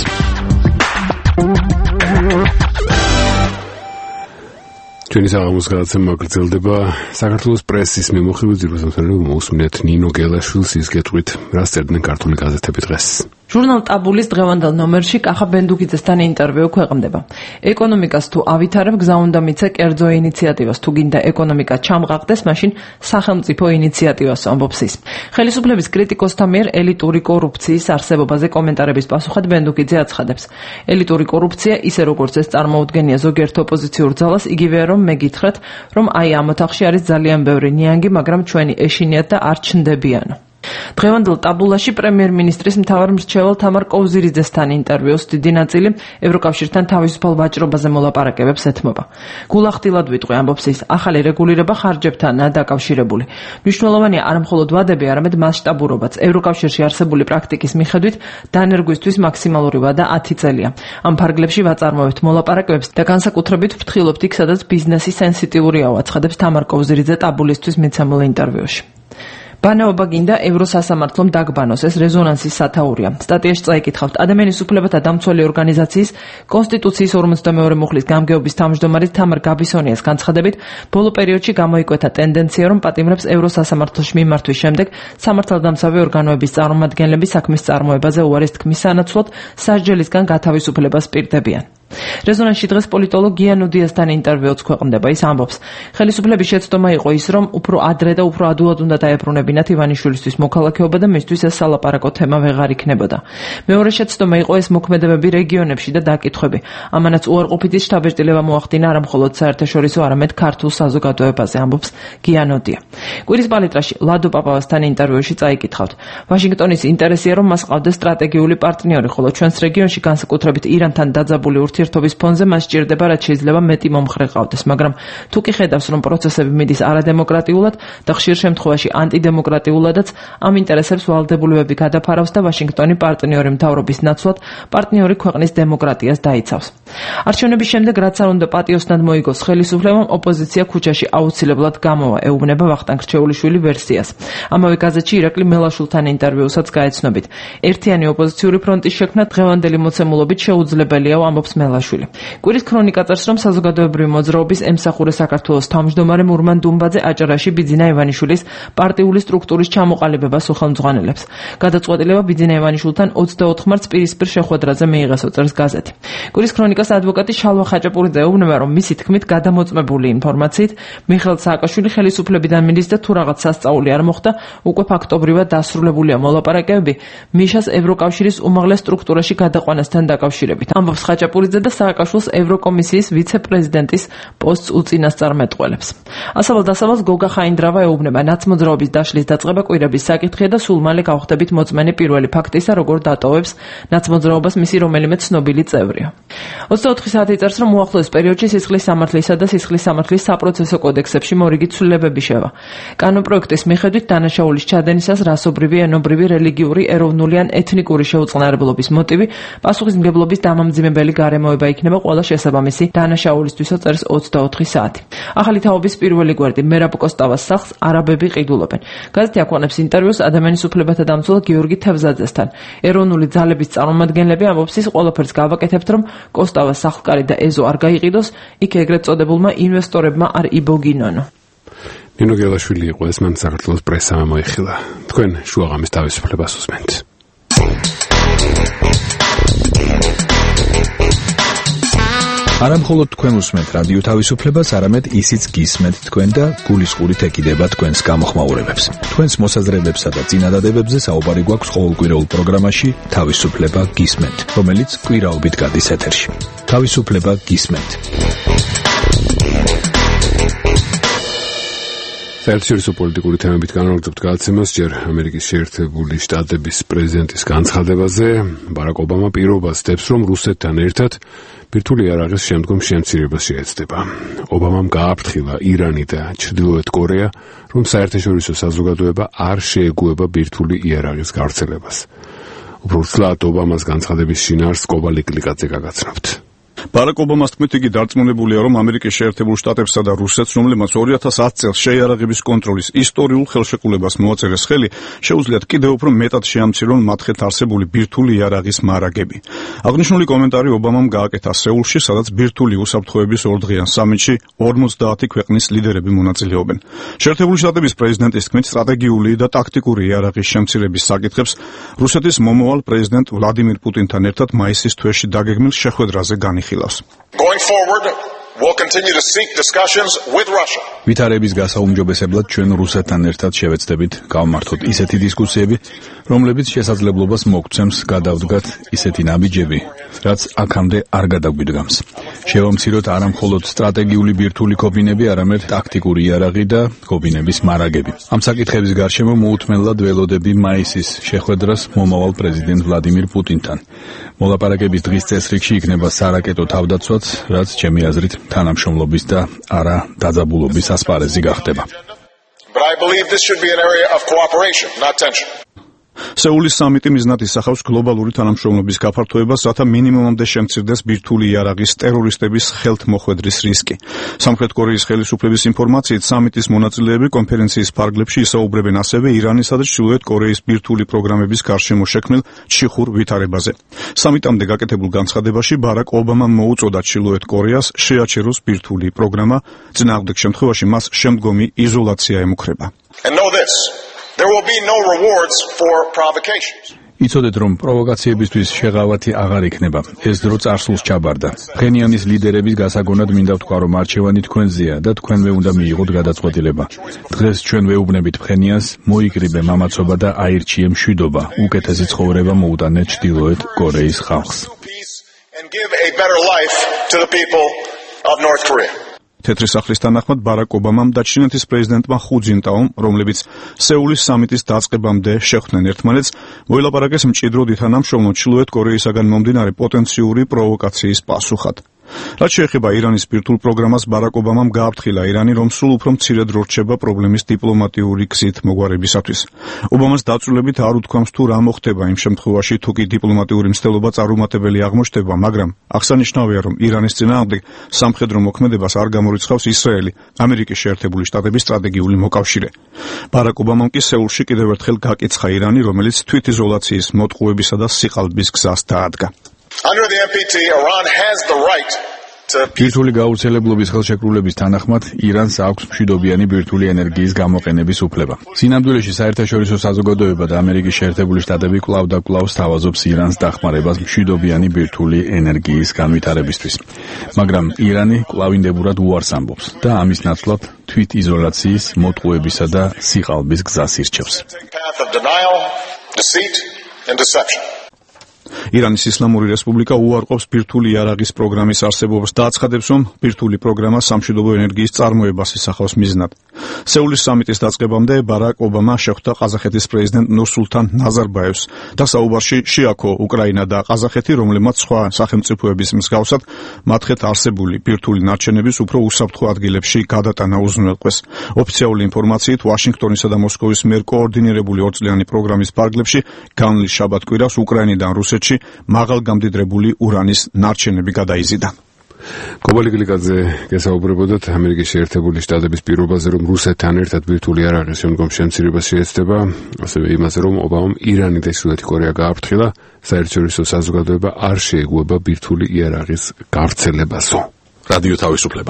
ჩვენი საღამოს გადაცემა გრძელდება. საქართველოს პრესის მიმოხილვის ძირითადად მოусმინეთ ნინო გელაშვილს ის გეტყვით, რას წერდნენ ქართული გაზეთები დღეს. ჟურნალ ტაბულის დღევანდელ ნომერში კახა ბენდუქიძესთან ინტერვიუ ქვეყნდება. ეკონომიკას თუ ავითარებ, გზა უნდა მიცე კერძო ინიციატივას. თუ გინდა ეკონომიკა ჩამღაღდეს, მაშინ სახელმწიფო ინიციატივას ამბობს ის. ხელისუფლების კრიტიკოსთა მიერ ელიტური კორუფციის არსებობაზე კომენტარების პასუხად ბენდუქიძე აცხადებს. ელიტური კორუფცია, ისე როგორც ეს წარმოუდგენია ზოგიერთ ოპოზიციურ ძალას, იგივეა რომ მე გითხრათ, რომ აი ამ ოთახში არის ძალიან ბევრი ნიანგი, მაგრამ ჩვენი ეშინიათ და არ ჩნდებიანო. დღევანდელ ტაბულაში პრემიერ-მინისტრის მთავარ მრჩეველ თამარ კოვზირიძესთან ინტერვიუს დიდი ნაწილი ევროკავშირთან თავისუფალ ვაჭრობაზე მოლაპარაკებებს ეთმობა. გულახდილად ვიტყვი, ამბობს ის, ახალი რეგულირება ხარჯებთანაა დაკავშირებული. მნიშვნელოვანია არა მხოლოდ ვადები, არამედ მასშტაბურობაც. ევროკავშირში არსებული პრაქტიკის მიხედვით დანერგვისთვის მაქსიმალური ვადა 10 წელია. ამ ფარგლებში ვაწარმოებთ მოლაპარაკებებს და განსაკუთრებით ვფრთხილობთ იქ, სადაც ბიზნესი სენსიტიურია, აცხადებს თამარ კოვზირიძე ტაბულისთვის მიცემულ ინტერვიუში. ბანაობა გინდა ევროსასამართლომ დაგბანოს, ეს რეზონანსის სათაურია. სტატიაში წაიკითხავთ, ადამიანის უფლებათა დამცველი ორგანიზაციის კონსტიტუციის 52 მუხლის გამგეობის თავმჯდომარის თამარ გაბისონიას განცხადებით, ბოლო პერიოდში გამოიკვეთა ტენდენცია, რომ პატიმრებს ევროსასამართლოში მიმართვის შემდეგ სამართალდამცავი ორგანოების წარმომადგენლები საქმის წარმოებაზე უარის თქმის სანაცვლოდ სასჯელისგან გათავისუფლებას პირდებიან. რეზონანსში დღეს პოლიტოლოგ გიანო დიასთან ინტერვიუც ქვეყნდება. ის ამბობს, ხელისუფლების შეცდომა იყო ის, რომ უფრო ადრე და უფრო ადვილად უნდა დაებრუნებინათ ივანიშვილისთვის მოქალაქეობა და მისთვის ეს სალაპარაკო თემა ვეღარ იქნებოდა. მეორე შეცდომა იყო ეს მოქმედებები რეგიონებში და დაკითხვები. ამანაც უარყოფითი შთაბეჭდილება მოახდინა არა მხოლოდ საერთაშორისო, არამედ ქართულ საზოგადოებაზე, ამბობს გიანო დია. კვირის პალიტრაში ლადო პაპავასთან ინტერვიუში წაიკითხავთ. ვაშინგტონის ინტერესია, რომ მას ყავდეს სტრატეგიული პარტნიორი, ხოლო ჩვენს რეგიონში განსაკუთრებით ირანთან დაძაბული ურთიერთობის ფონზე მას სჭირდება, რაც შეიძლება მეტი მომხრე ყავდეს, მაგრამ თუ კი ხედავს, რომ პროცესები მიდის არადემოკრატიულად და ხშირ შემთხვევაში ანტიდემოკრატიულადაც, ამ ინტერესებს ვალდებულებები გადაფარავს და ვაშინგტონი პარტნიორი მთავრობის ნაცვლად პარტნიორი ქვეყნის დემოკრატიას დაიცავს. არჩევნების შემდეგ, რაც არ უნდა პატიოსნად მოიგოს ხელისუფლებამ, ოპოზიცია ქუჩაში აუცილებლად გამოვა, ეუბნება ვახტანგ რჩეულიშვილი ვერსიას. ამავე გაზეთში ირაკლი მელაშვილთან ინტერვიუსაც გაეცნობით. ერთიანი ოპოზიციური ფრონტის შექმნა დღევანდელი მოცემულობით შეუძლებელია, ამბობს მელაშვილი. კვირის ქრონიკა წერს, რომ საზოგადოებრივი მოძრაობის ემსახურე საქართველოს თავმჯდომარე მურმან დუმბაძე აჭარაში ბიძინა ივანიშვილის პარტიული სტრუქტურის ჩამოყალიბებას უხელმძღვანელებს. გადაწყვეტილება ბიძინა ივანიშვილთან 24 მარტს პირისპირ შეხვედრაზე მიიღეს, წერს გაზეთი. კვირის ქრონიკას ადვოკატი შალვა ხაჭაპურიძე ეუბნება, რომ მისი თქმით გადამოწმებული ინფორმაციით მიხეილ სააკაშვილი ხელისუფლებიდან მიდის და თუ რაღაც სასწაული არ მოხდა, უკვე ფაქტობრივად დასრულებულია მოლაპარაკებები მიშას ევროკავშირის უმაღლეს სტრუქტურაში გადაყვანასთან დაკავშირებით. ამბობს ხაჭაპურიძე და სააკაშვილს ევროკომისიის ვიცე-პრეზიდენტის პოსტს უწინასწარმეტყველებს. ასაბალ-დასაბალს გოგა ხაინდრავა ეუბნება, ნაცმოძრაობის დაშლის დაწყება კვირების საკითხია და სულ მალე გავხდებით მოწმენი პირველი ფაქტისა, როგორ დატოვებს ნაცმოძრაობას მისი რომელიმე ცნობილი წევრია. 24 საათი წერს, რომ უახლოეს პერიოდში სისხლის სამართლისა და სისხლის სამართლის საპროცესო კოდექსებში მორიგი ცვლილებები შევა. კანონპროექტის მიხედვით დანაშაულის ჩადენისას რასობრივი, ენობრივი, რელიგიური, ეროვნული ან ეთნიკური შეუწყნარებლობის მოტივი პასუხისმგებლობის დამამძიმებელი გარემოება იქნება ყველა შესაბამისი დანაშაულისთვისაც, წერს 24 საათი. ახალი თაობის პირველი გვერდი მერაბ კოსტავას სახლს არაბები ყიდულობენ. გაზეთი აქვეყნებს ინტერვიუს ადამიანის უფლებათა დამცველ გიორგი თევზაძესთან. ეროვნული ძალების წარმომადგენლები ამბობს, ის ყველაფერს გავაკეთებთ, რომ კოსტავას სახლკარი და ეზო არ გაიყიდოს, იქ ეგრეთ წოდებულმა ინვესტორებმა არ იბოგინონო. ნინო გელაშვილი იყო ეს, მან საქართველოს პრესამ მოიხილა. თქვენ შუაღამის თავისუფლებას უსმენთ. არა მხოლოდ თქვენ უსმენთ რადიო თავისუფლებას, არამედ ისიც გისმენთ თქვენ და გულისყურით ეკიდება თქვენს გამოხმაურებებს. თქვენს მოსაზრებებსა და წინადადებებზე საუბარი გვაქვს ყოველკვირეულ პროგრამაში თავისუფლება გისმენთ, რომელიც კვირაობით გადის ეთერში. თავისუფლება გისმენთ. საერთაშორისო პოლიტიკური თემებით განვაგრძობთ გადაცემას ჯერ ამერიკის შეერთებული შტატების პრეზიდენტის განცხადებაზე. ბარაკ ობამა პირობას დებს, რომ რუსეთთან ერთად ბირთვული იარაღის შემდგომ შემცირებას შეეცდება. ობამამ გააფრთხილა ირანი და ჩრდილოეთ კორეა, რომ საერთაშორისო საზოგადოება არ შეეგუება ბირთვული იარაღის გავრცელებას. უფრო ცლად ობამას განცხადების შინაარსს კობალ იკლიკაძე გაგაცნობთ. ბარაკ ობამას თქმით, იგი დარწმუნებულია, რომ ამერიკის შეერთებულ შტატებსა და რუსეთს, რომლებმაც 2010 წელს შეიარაღების კონტროლის ისტორიულ ხელშეკრულებას მოაწერეს ხელი, შეუძლიათ კიდევ უფრო მეტად შეამცირონ მათხეთ არსებული ბირთვული იარაღის მარაგები. აღნიშნული კომენტარი ობამამ გააკეთა სეულში, სადაც ბირთვული უსაფრთხოების ორდღიან სამიტში 50 ქვეყნის ლიდერები მონაწილეობენ. შეერთებული შტატების პრეზიდენტის თქმით, სტრატეგიული და ტაქტიკური იარაღის შემცირების საკითხებს რუსეთის მომავალ პრეზიდენტ ვლადიმირ პუტინთან ერთად მაისის თვეში დაგეგმილ შეხვედრაზე განიხილავს. Going forward, we'll continue to seek discussions with Russia. ვითარების გასაუმჯობესებლად ჩვენ რუსეთთან ერთად შევეცდებით გავმართოთ ისეთი დისკუსიები, რომლებიც შესაძლებლობას მოგცემს გადავდგათ ისეთი ნაბიჯები, რაც აქამდე არ გადაგვიდგამს. შევამციროთ არა მხოლოდ სტრატეგიული ბირთვული კობინები, არამედ ტაქტიკური იარაღი და კობინების მარაგები. ამ საკითხების გარშემო მოუთმენლად ველოდები მაისის შეხვედრას მომავალ პრეზიდენტ ვლადიმირ პუტინთან. მოლაპარაკების დღის წესრიგში იქნება სარაკეტო თავდაცვაც, რაც ჩემი აზრით თანამშრომლობის და არა დაძაბულობის ასპარეზი გახდება. But I believe this should be an area of cooperation, not tension. სეულის სამიტი მიზნად ისახავს გლობალური თანამშრომლობის გაფართოებას, რათა მინიმუმამდე შემცირდეს ბირთვული იარაღის ტერორისტების ხელთმოხვედრის რისკი. სამხრეთ კორეის ხელისუფლების ინფორმაციით, სამიტის მონაწილეები კონფერენციის ფარგლებში ისაუბრებენ ასევე ირანისა და ჩრდილოეთ კორეის ბირთვული პროგრამების გარშემო შექმნილ ჩიხურ ვითარებაზე. სამიტამდე გაკეთებულ განცხადებაში ბარაკ ობამამ მოუწოდა ჩრდილოეთ კორეას შეაჩეროს ბირთვული პროგრამა, წინააღმდეგ შემთხვევაში მას შემდგომი იზოლაცია ემუქრება. And know this. There will be no rewards for provocations. იცოდეთ, რომ პროვოკაციებისთვის შეღავათი აღარ იქნება. ეს დრო წარსულს ჩაბარდა. ფხენიანის ლიდერების გასაგონად მინდა ვთქვა, რომ არჩევანი თქვენზეა და თქვენვე უნდა მიიღოთ გადაწყვეტილება. დღეს ჩვენ ვეუბნებით ფხენიანს, მოიკრიბე მამაცობა და აირჩიე მშვიდობა. უკეთესი ცხოვრება მოუტანე ჩრდილოეთ კორეის ხალხს. And give a better life to the people of North Korea. თეთრი სახლის თანახმად ბარაკ ობამამ და ჩინეთის პრეზიდენტმა ხუ ძინტაომ, რომლებიც სეულის სამიტის დაწყებამდე შეხვდნენ ერთმანეთს, მოილაპარაკეს მჭიდროდ ითანამშრომლო ჩრდილოეთ კორეისაგან მომდინარე პოტენციური პროვოკაციის პასუხად. რაც შეეხება ირანის ბირთვულ პროგრამას, ბარაკ ობამამ გააფრთხილა ირანი, რომ სულ უფრო მცირედ რო რჩება პრობლემის დიპლომატიური გზით მოგვარებისათვის. ობამას დაწვრილებით არ უთქვამს თუ რა მოხდება იმ შემთხვევაში, თუ კი დიპლომატიური მცდელობა წარუმატებელი აღმოჩნდება, მაგრამ აღსანიშნავია, რომ ირანის წინააღმდეგ სამხედრო მოქმედებას არ გამორიცხავს ისრაელი, ამერიკის შეერთებული შტატების სტრატეგიული მოკავშირე. ბარაკ ობამამ კი სეულში კიდევ ერთხელ გაკიცხა ირანი, რომელიც თვითიზოლაციის მოტყუებისა და სიყალბის გზას დაადგა. Under the NPT, Iran has the right to ბირთვული გავრცელებლობის ხელშეკრულების თანახმად ირანს აქვს მშვიდობიანი ბირთვული ენერგიის გამოყენების უფლება. სინამდვილეში საერთაშორისო საზოგადოება და ამერიკის შეერთებული შტატები კვლავ და კვლავ სთავაზობს ირანს დახმარებას მშვიდობიანი ბირთვული ენერგიის განვითარებისთვის. მაგრამ ირანი კვლავინდებურად უარს ამბობს და ამის ნაცვლად თვითიზოლაციის, მოტყუებისა და სიყალბის გზას ირჩევს. path of denial, deceit, and deception. ირანის ისლამური რესპუბლიკა უარყოფს ბირთვული იარაღის პროგრამის არსებობას და აცხადებს, რომ ბირთვული პროგრამა სამშვიდობო ენერგიის წარმოებას ისახავს მიზნად. სეულის სამიტის დაწყებამდე ბარაკ ობამა შეხვდა ყაზახეთის პრეზიდენტ ნურსულთან ნაზარბაევს და საუბარში შეაქო უკრაინა და ყაზახეთი, რომლებმაც სხვა სახელმწიფოების მსგავსად მათხეთ არსებული ბირთვული ნარჩენების უფრო უსაფრთხო ადგილებში გადატანა უზრუნველყვეს. ოფიციალური ინფორმაციით, ვაშინგტონისა და მოსკოვის მიერ კოორდინირებული ორწლიანი პროგრამის ფარგლებში განვლილ შაბათ-კვირას უკრაინიდან რუსეთში მაღალგამდიდრებული ურანის ნარჩენები გადაიზიდა. კობალი გლიკაძე გესაუბრებოდათ ამერიკის შეერთებული შტატების პირობაზე, რომ რუსეთთან ერთად ბირთვული იარაღის შემდგომ შემცირება შეეცდება, ასევე იმაზე, რომ ობამამ ირანი და ჩრდილოეთი კორეა გააფრთხილა, საერთაშორისო საზოგადოება არ შეეგუება ბირთვული იარაღის გავრცელებასო. რადიო თავისუფლება.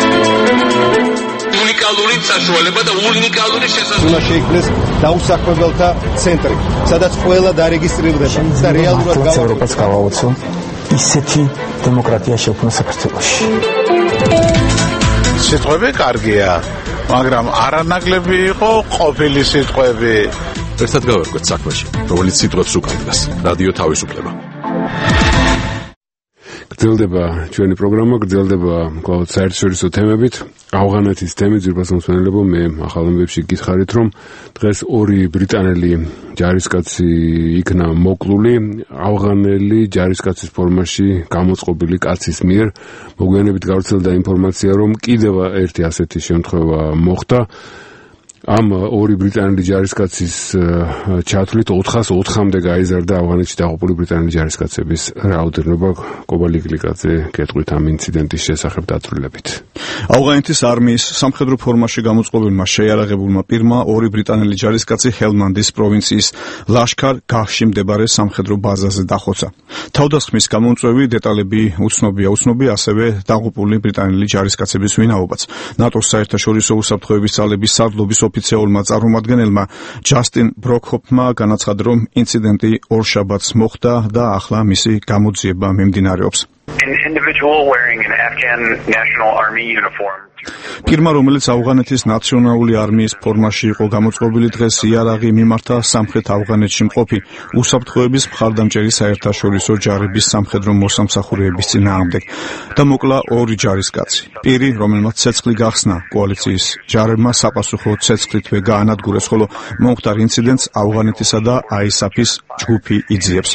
უნიკალური საშუალება და უნიკალური შესაძლებლობა. უნდა შეიქმნეს დაუსაქმებელთა ცენტრი, სადაც ყველა დარეგისტრირდება და რეალურად ევროპას გავაოცო ისეთი დემოკრატია შექმნა საქართველოში. სიტყვები კარგია, მაგრამ არანაკლები იყო ყოფილი სიტყვები. ერთად გავერკვეთ საქმეში, რომელიც სიტყვებს უკავშირდება. რადიო თავისუფლება. გრძელდება ჩვენი პროგრამა, გრძელდება კვლავ საერთაშორისო თემებით. ავღანეთის თემით ძირფას მომსმენელებო, მე ახალ ამბებში გითხარით, რომ დღეს ორი ბრიტანელი ჯარისკაცი იქნა მოკლული ავღანელი ჯარისკაცის ფორმაში გამოწყობილი კაცის მიერ. მოგვიანებით გავრცელდა ინფორმაცია, რომ კიდევ ერთი ასეთი შემთხვევა მოხდა. ამ ორი ბრიტანელი ჯარისკაცის ჩათვლით 404-მდე გაიზარდა ავღანეთში დაიღუპული ბრიტანელი ჯარისკაცების რაოდენობა. კობალი გლიკაძე გეტყვით ამ ინციდენტის შესახებ დაწვრილებით. ავღანეთის არმიის სამხედრო ფორმაში გამოწყობილმა შეიარაღებულმა პირმა ორი ბრიტანელი ჯარისკაცი ჰელმანდის პროვინციის ლაშქარ-გაჰში მდებარე სამხედრო ბაზაზე დახოცა. თავდასხმის გამომწვევი დეტალები უცნობია, ასევე დაღუპული ბრიტანელი ჯარისკაცების ვინაობაც. ნატოს საერთაშორისო უსაფრთხოების ძალების სარდლობის ოფიციალურმა წარმომადგენელმა ჯასტინ ბროკჰოფმა განაცხადა, რომ ინციდენტი ორშაბათს მოხდა და ახლა მისი გამოძიება მიმდინარეობს. პირმა, რომელიც ავღანეთის ნაციონალური არმიის ფორმაში იყო გამოწყობილი, დღეს იარაღი მიმართა სამხრეთ ავღანეთში მყოფი უსაფრთხოების მხარდამჭერი საერთაშორისო ჯარების სამხედრო მოსამსახურეების წინააღმდეგ და მოკლა ორი ჯარისკაცი. პირი, რომელმაც ცეცხლი გახსნა კოალიციის ჯარებმა საპასუხო ცეცხლითვე გაანადგურეს, ხოლო მომხდარ ინციდენტს ავღანეთისა და ISAF-ის ჯგუფი იძიებს.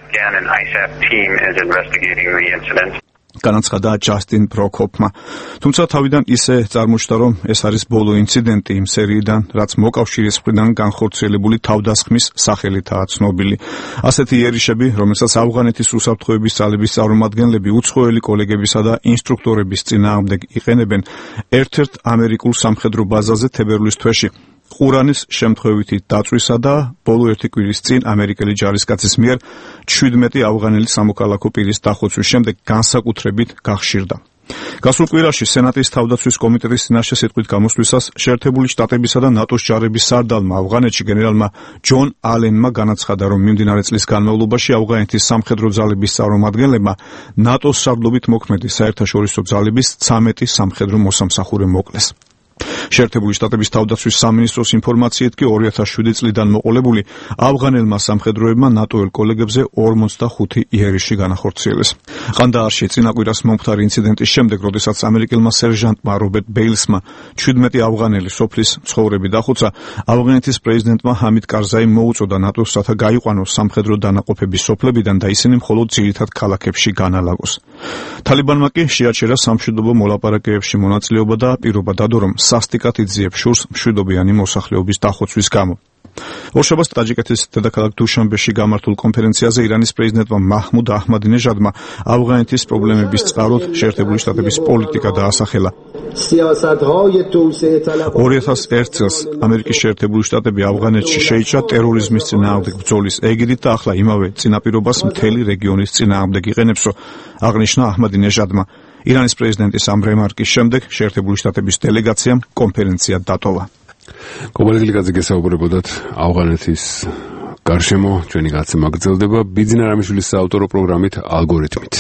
განაცხადა ჯასტინ ბროკჰოფმა. თუმცა თავიდან ისე წარმოჩნდა, რომ ეს არის ბოლო ინციდენტი იმ სერიიდან, რაც მოკავშირის მხრიდან განხორციელებული თავდასხმის სახელითაა ცნობილი. ასეთი იერიშები, რომელსაც ავღანეთის უსაფრთხოების ძალების წარმომადგენლები უცხოელი კოლეგებისა და ინსტრუქტორების წინააღმდეგ იყენებენ ერთ-ერთ ამერიკულ სამხედრო ბაზაზე თებერვლის თვეში. ყურანის შემთხვევითი დაწვისა და ბოლო ერთი კვირის წინ ამერიკელი ჯარისკაცის მიერ 17 ავღანელი სამოქალაქო პირის დახოცვის შემდეგ განსაკუთრებით გახშირდა. გასულ კვირაში სენატის თავდაცვის კომიტეტის წინაშე სიტყვით გამოსვლისას შეერთებული შტატებისა და ნატოს ჯარების სარდალმა ავღანეთში გენერალმა ჯონ ალენმა განაცხადა, რომ მიმდინარე წლის განმავლობაში ავღანეთის სამხედრო ძალების წარმომადგენლებმა ნატოს სარდლობით მოქმედი საერთაშორისო ძალების 13 სამხედრო მოსამსახურე მოკლეს. შეერთებული შტატების თავდაცვის სამინისტროს ინფორმაციით კი 2007 წლიდან მოყოლებული ავღანელმა სამხედროებმა ნატოელ კოლეგებზე 45 იერიში განახორციელეს. ყანდაარში წინაკვირას მომხდარი ინციდენტის შემდეგ, როდესაც ამერიკელმა სერჟანტმა რობერტ ბეილსმა 17 ავღანელი სოფლის მცხოვრები დახოცა, ავღანეთის პრეზიდენტმა ჰამიდ კარზაიმ მოუწოდა ნატოს რათა გაიყვანოს სამხედრო დანაყოფები სოფლებიდან და ისინი მხოლოდ ძირითად ქალაქებში განალაგოს. თალიბანმა კი შეაჩერა სამშვიდობო მოლაპარაკებებში მონაწილეობა და პირობა დადო, რომ სასტიკად იძიებს შურს მშვიდობიანი მოსახლეობის დახოცვის გამო. ორშაბათს ტაჯიკეთის დედაქალაქ დუშანბეში გამართულ კონფერენციაზე ირანის პრეზიდენტმა მაჰმუდ აჰმადინეჟადმა ავღანეთის პრობლემების წყაროდ შეერთებული შტატების პოლიტიკა დაასახელა. 2001 წელს ამერიკის შეერთებული შტატები ავღანეთში შეიჭრა ტერორიზმის წინააღმდეგ ბრძოლის ეგიდით და ახლა იმავე წინაპირობას მთელი რეგიონის წინააღმდეგ იყენებს, რომ აღნიშნა აჰმადინეჟადმა. ირანის პრეზიდენტის ამ რემარკის შემდეგ შეერთებული შტატების დელეგაციამ კონფერენცია დატოვა. კობალეგლიკაძე გესაუბრებოდათ ავღანეთის გარშემო, ჩვენი გაცემა გრძელდება ბიძინა რამიშვილის საავტორო პროგრამით ალგორითმით.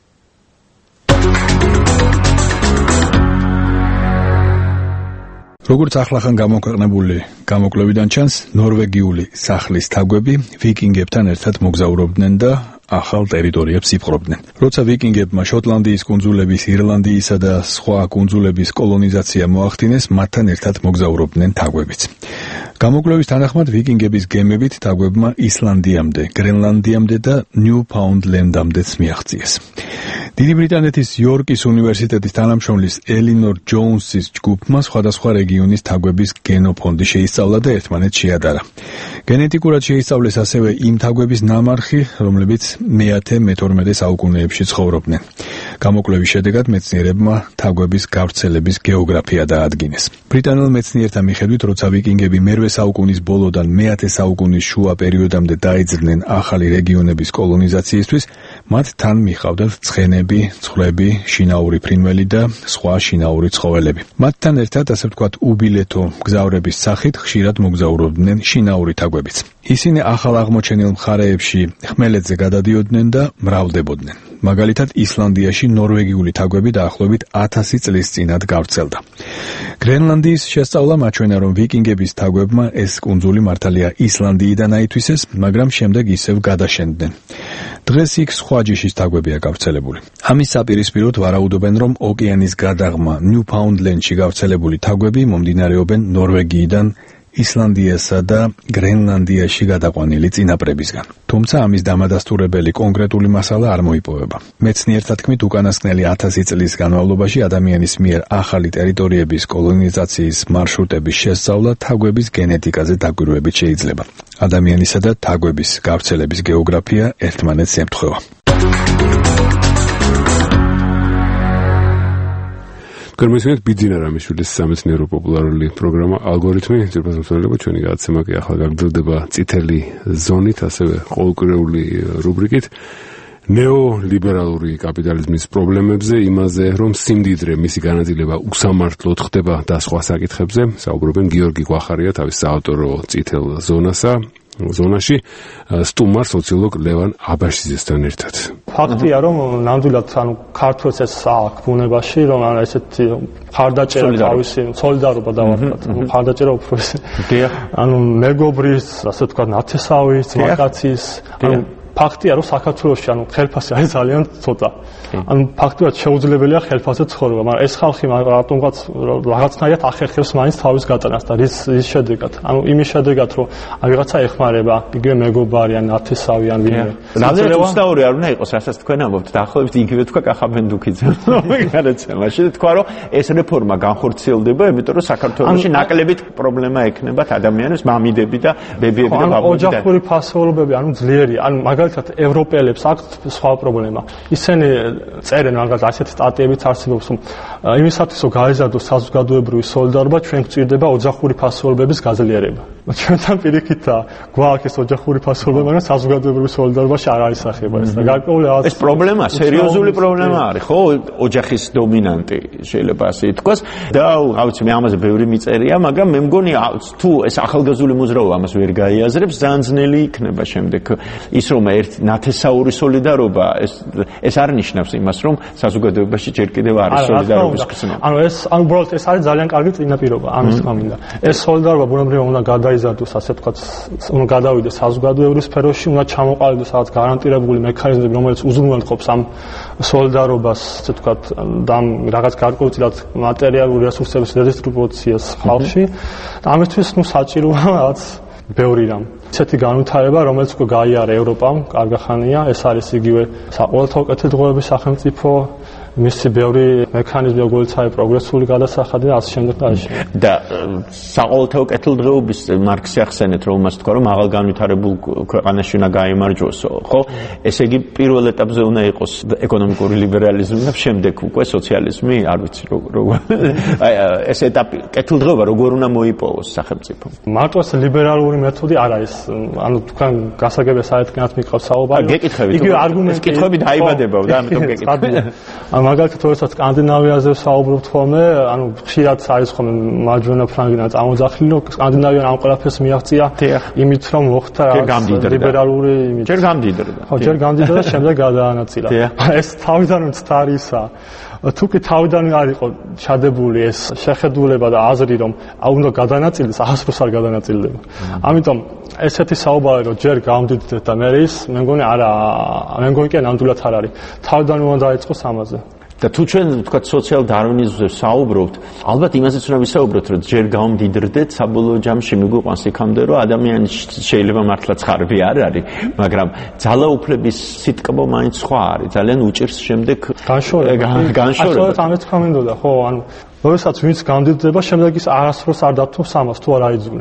როგორც ახლახან გამოქვეყნებული გამოკვლევიდან ჩანს, ნორვეგიული სახლის თაგვები ვიკინგებთან ერთად მოგზაურობდნენ და ახალ ტერიტორიებს იპყრობდნენ. როცა ვიკინგებმა შოტლანდიის კუნძულების, ირლანდიისა და სხვა კუნძულების კოლონიზაცია მოახდინეს, მათთან ერთად მოგზაურობდნენ თაგვებიც. გამოკვლევის თანახმად ვიკინგების გემებით თაგვებმა ისლანდიამდე, გრენლანდიამდე და ნიუფაუნდლენდამდეც მიაღწიეს. დიდი ბრიტანეთის იორკის უნივერსიტეტის თანამშრომლის ელინორ ჯოუნსის ჯგუფმა სხვადასხვა რეგიონის თაგვების გენოფონდი შეისწავლა და ერთმანეთს შეადარა. გენეტიკურად შეისწავლეს ასევე იმ თაგვების ნამარხი, რომლებიც მე-12 საუკუნეებში ცხოვრობდნენ. გამოკვლევის შედეგად მეცნიერებმა თაგვების გავრცელების გეოგრაფია დაადგინეს. ბრიტანელ მეცნიერთა მიხედვით, როცა ვიკინგები მე-8 საუკუნის ბოლოდან მე-10 საუკუნის შუა პერიოდამდე დაიძრნენ ახალი რეგიონების კოლონიზაციისთვის, მათ თან მიჰყავდათ ცხენები, ცხვრები, შინაური ფრინველი და სხვა შინაური ცხოველები. მათთან ერთად, ასე ვთქვათ, უბილეთო მგზავრების სახით ხშირად მოგზაურობდნენ შინაური თაგვებიც. ისინი ახალ აღმოჩენილ მხარეებში ხმელეთზე გადადიოდნენ და მრავლდებოდნენ. მაგალითად, ისლანდიაში ნორვეგიული თაგვები დაახლოებით 1000 წლის წინათ გავრცელდა. გრენლანდიის შესწავლა მაჩვენა, რომ ვიკინგების თაგვებმა ეს კუნძული მართალია ისლანდიიდან აითვისეს, მაგრამ შემდეგ ისევ გადაშენდნენ. დღეს იქ სხვა ჯიშის თაგვებია გავრცელებული. ამის საპირისპიროდ ვარაუდობენ, რომ ოკეანის გადაღმა ნიუფაუნდლენდში გავრცელებული თაგვები მომდინარეობენ ნორვეგიიდან ისლანდიასა და გრენლანდიაში გადაყვანილი წინაპრებისგან. თუმცა ამის დამადასტურებელი კონკრეტული მასალა არ მოიპოვება. მეცნიერთა თქმით, უკანასკნელი 1000 წლის განმავლობაში ადამიანის მიერ ახალი ტერიტორიების კოლონიზაციის მარშრუტების შესწავლა თაგვების გენეტიკაზე დაკვირვებით შეიძლება. ადამიანისა და თაგვების გავრცელების გეოგრაფია ერთმანეთს ემთხვევა. გერმანიასთან ბიძინა რამიშვილის სამეცნიერო პოპულარული პროგრამა ალგორითმი, ძირფასმცოდნელობა ჩვენი გადაცემა კი ახლა გაგრძელდება წითელი ზონით, ასევე ყოველკვირეული რუბრიკით ნეოლიბერალური კაპიტალიზმის პრობლემებზე, იმაზე, რომ სიმდიდრე, მისი განაწილება უსამართლოდ ხდება და სხვა საკითხებზე, საუბრობენ გიორგი გვახარია თავის საავტორო წითელ ზონაში სტუმარ სოციოლოგ ლევან აბაშიძესთან ერთად. ფაქტია, რომ ნამდვილად ქართულს ეს აქვს ბუნებაში, რომ ესეთი მხარდაჭერა თავისი სოლიდარობა დავარქვათ. მხარდაჭერა უფრო მეგობრის, ასე ვთქვათ, ნათესავის, მაკაცის, ფაქტია, რომ საქართველოში ხელფასი არის ძალიან ცოტა. ფაქტობრივად შეუძლებელია ხელფასზე ცხოვრება, მაგრამ ეს ხალხი რატომღაც რაღაცნაირად ახერხებს მაინც თავის გატანას და რის შედეგად? იმის შედეგად, რომ ვიღაცა ეხმარება, იგივე მეგობარი ან ნათესავი ან ვინმე. რამდენად უცნაური არ უნდა იყოს, რასაც თქვენ ამბობთ, დაახლოებით იგივე თქვა კახაბენდუკიძე. განაცემაში თქვა, რომ ეს რეფორმა განხორციელდება, იმიტომ რომ საქართველოში ნაკლებით პრობლემა ექნებათ ადამიანებს, მამიდები და ბებიები და ბაბუები. ოჯახური ფასეულობები, ძლიერი, მაგალითად ევროპელებს აქვთ სხვა პრობლემა. ისინი წერენ მაგალითად ასეთი სტატიებიც არსებობს, რომ იმისათვის რომ გაეზარდოს საზოგადოებრივი სოლიდარობა, ჩვენ გვჭირდება ოჯახური ფასეულობების გაძლიერება. ჩვენთან პირიქით გვაქვს ოჯახური ფასეულობა, მაგრამ საზოგადოებრივ სოლიდარობაში არ არის სახება ეს და გარკვეული რაღაც ეს პრობლემა, სერიოზული პრობლემა არის, ხო? ოჯახის დომინანტი შეიძლება ასე ითქვას და ავიცი მე ამაზე ბევრი მიწერია, მაგრამ მე მგონი თუ ეს ახალგაზრდული მოძრაობა ამას ვერ გაიაზრებს, ძალიან ძნელი იქნება შემდეგ ის რომ ერთ ნათესაური სოლიდარობა ეს არ ნიშნავს იმას რომ საზოგადოებაში ჯერ კიდევ არის სოლიდარობის გზნობა. უბრალოდ ეს არის ძალიან კარგი წინაპირობა ამის თქმა მინდა. ეს სოლიდარობა ბუნებრივად უნდა გადაიზარდოს, ასე ვთქვათ, უნდა გადავიდეს საზოგადოებრივ სფეროში, უნდა ჩამოყალიბდეს რაღაც გარანტირებული მექანიზმები, რომელიც უზრუნველყოფს ამ სოლიდარობას, ასე ვთქვათ, და რაღაც გარკვეულწილად მატერიალური რესურსების რედისტრიბუციას ხალხში. და ამისთვის საჭიროა რაღაც ბევრი რამ. ესეთი განვითარება, რომელიც უკვე გაიარა ევროპამ, კარგახანია, ეს არის იგივე საყოველთაო კეთილდღეობის სახელმწიფო, მისი ბევრი მექანიზმი, როგორც არის პროგრესული გადასახადი და ასე შემდეგ და ასე შემდეგ. და საყოველთაო კეთილდღეობის მარქსი ახსენეთ, რომ მას თქვა, რომ აღარ განვითარებულ ქვეყანაში უნდა გაიმარჯვოსო, ხო? ესე იგი პირველ ეტაპზე უნდა იყოს ეკონომიკური ლიბერალიზმი და შემდეგ უკვე სოციალიზმი, არ ვიცი როგორ. აი ეს ეტაპი კეთილდღეობა როგორ უნდა მოიპოვოს სახელმწიფომ? მარტო ეს ლიბერალური მეთოდი არ არის. ანუ თქვენ გასაგებია საერთოდ მიყავს საუბარი. გეკითხებით. იგივე არგუმენტი. ეს კითხვები დაიბადებავ და ამიტომ გეკითხები. მაგალითად, როდესაც სკანდინავიაზე ვსაუბრობთ ხოლმე, ანუ ხშირად არის ხოლმე მარჯვენა ფრანგინა წამოძახილი, რომ სკანდინავია ამ ყველაფერს მიაღწია იმით, რომ მოხდა ლიბერალური იმით. ჯერ გამდიდრდა. ხო, ჯერ გამდიდრდა, შემდეგ გადაანაწილა. ეს თავიდან მცდარისა. თუ კი თავიდან არ იყო ჩადებული ეს შეხედულება და აზრი, რომ უნდა გადაანაწილდეს, აღასროს არ გადაანაწილდება. ამიტომ ესეთი საუბარი, რომ ჯერ გამდიდრდეთ და მე მე მგონი არა, მე მგონი კი ნამდვილად არ არის. თავიდან უნდა დაიწყოს ამაზე. და თუ ჩვენ ვთქვათ სოციალ დარვინიზმზე საუბრობთ, ალბათ იმაზეც უნდა ვისაუბროთ, რომ ჯერ გამდიდრდეთ, საბოლოო ჯამში მიგვიყვანს იქამდე, რომ ადამიანი შეიძლება მართლა ცხარბი არ არის, მაგრამ ძალაუფლების სიტკბო მაინც სხვა არის. ძალიან უჭირს შემდეგ განშორება. განშორება. ამით თქვა მინდოდა, ხო, ანუ როდესაც ვინც გამდიდრდება, შემდეგ ის არასდროს არ დათმობს ამას, თუ არ აიძულე.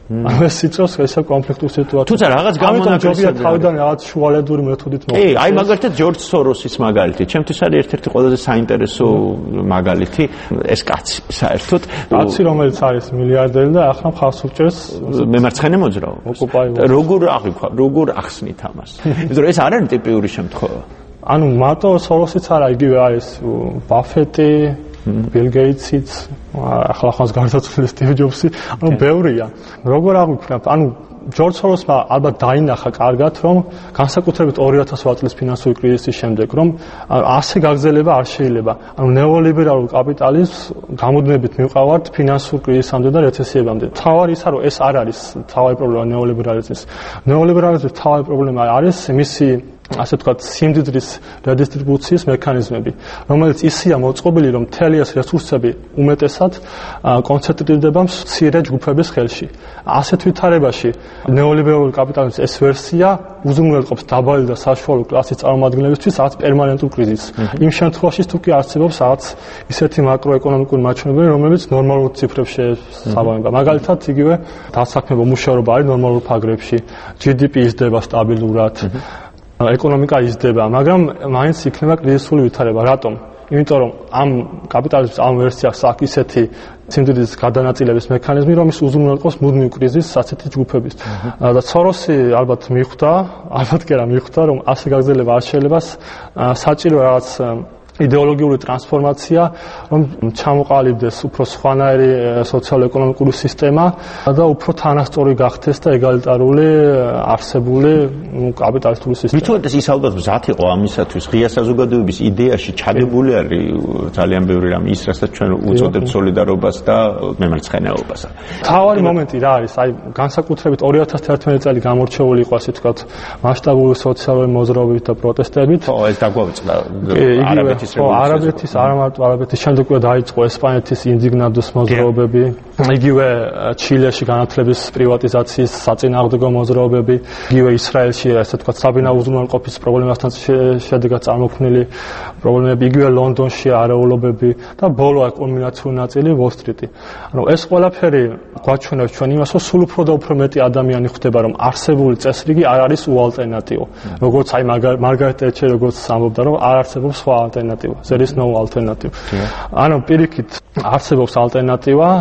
ეს იწევს ესა კონფლიქტურ სიტუაციას. თუმცა რაღაც გამონაკლისია თავიდან რაღაც შუალედური მეთოდით მოხდა. აი მაგალითად ჯორჯ სოროსის მაგალითი. ჩემთვის არის ერთ-ერთი ყველაზე საინტერესო მაგალითი ეს კაცი საერთოდ. კაცი რომელიც არის მილიარდერი და ახლა მხარს უჭერს მემარცხენე მოძრაობა. როგორ ახსნით ამას? იმიტომ რომ ეს არ არის ტიპიური შემთხვევა. ანუ მარტო სოროსიც არა, იგივე არის ბაფეტი, ბილ გეიტსიც, ახლა ხანს გარდაცვლილი სტივ ჯობსი, ანუ ბევრია. როგორ აღვიქნათ? ანუ ჯორჯ სოროსმა ალბათ დაინახა კარგად, რომ განსაკუთრებით 2008 წლის ფინანსური კრიზისის შემდეგ, რომ ასე გაგრძელება არ შეიძლება. ანუ ნეოლიბერალურ კაპიტალიზმს გამუდმებით მივყავართ ფინანსურ კრიზისამდე და რეცესიებამდე. თავარი ისა, რომ ეს არ არის თავარი პრობლემა ნეოლიბერალიზმის. ნეოლიბერალიზმის თავარი პრობლემა არის მისი ასე ვთქვათ, სიმდიდრის რედისტრიბუციის მექანიზმები, რომელიც ისია მოწყობილი, რომ მთელი ეს რესურსები უმეტესად კონცენტრირდება მცირე ჯგუფების ხელში. ასეთ ვითარებაში ნეოლიბერალური კაპიტალიზმის ეს ვერსია უზრუნველყოფს დაბალი და საშუალო კლასის წარმომადგენლებისთვის რაღაც პერმანენტულ კრიზისს. იმ შემთხვევაში თუ კი არსებობს რაღაც ისეთი მაკროეკონომიკური მაჩვენებლები, რომლებიც ნორმალურ ციფრებს შესაბამება. მაგალითად, იგივე დასაქმებო მუშაობა არის ნორმალურ ფაგრებში, GDP იზრდება სტაბილურად. ეკონომიკა იზრდება, მაგრამ მაინც იქნება კრიზისული ვითარება. რატომ? იმიტომ რომ ამ კაპიტალიზმის ამ ვერსიას აქვს ისეთი სიმდიდრის გადანაწილების მექანიზმი, რომ ის უზრუნველყოფს მუდმივ კრიზისს ასეთი ჯგუფების. და სოროსი ალბათ მიხვდა, რომ ასე გაგრძელება არ შეიძლება, საჭირო რაღაც იდეოლოგიური ტრანსფორმაცია, რომ ჩამოყალიბდეს უფრო სხვანაირი სოციალურ-ეკონომიკური სისტემა და უფრო თანასწორი გახდეს და ეგალიტარული არსებული კაპიტალისტური სისტემა. მithumetes ის ალბათ მზად იყო ამისათვის, ღია საზოგადოების იდეაში ჩადებული არის ძალიან ბევრი რამე, ის რასაც ჩვენ უწოდებთ სოლიდარობას და მემარცხენეობას. თავარი მომენტი რა არის? აი, განსაკუთრებით 2011 წელი გამორჩეული იყო, ასე ვთქვათ, მასშტაბური სოციალური მოძრაობით და პროტესტებით. ხო, ეს დაგვავიწყდა არაბეთის, არა მარტო არაბეთის, შემდეგ უკვე დაიწყო ესპანეთის ინდიგნადოს მოძრაობები, იგივე ჩილეში განათლების პრივატიზაციის საწინააღმდეგო მოძრაობები, იგივე ისრაელში, ასე ვთქვათ, საბინაო უზრუნველყოფის პრობლემასთან შედეგად წარმოქმნილი პრობლემები, იგივე ლონდონში არეულობები და ბოლო კულმინაციური ნაწილი ვოლ-სტრიტი. ანუ ეს ყველაფერი გვაჩვენებს ჩვენ იმას, რომ სულ უფრო და უფრო მეტი ადამიანი ხვდება, რომ არსებული წესრიგი არ არის უალტერნატივო. როგორც აი მარგარეტ თეტჩერი როგორც ამბობდა, რომ არ არსებობს სხვა ალტერნატივა. There is no alternative. ანუ პირიქით არსებობს ალტერნატივა და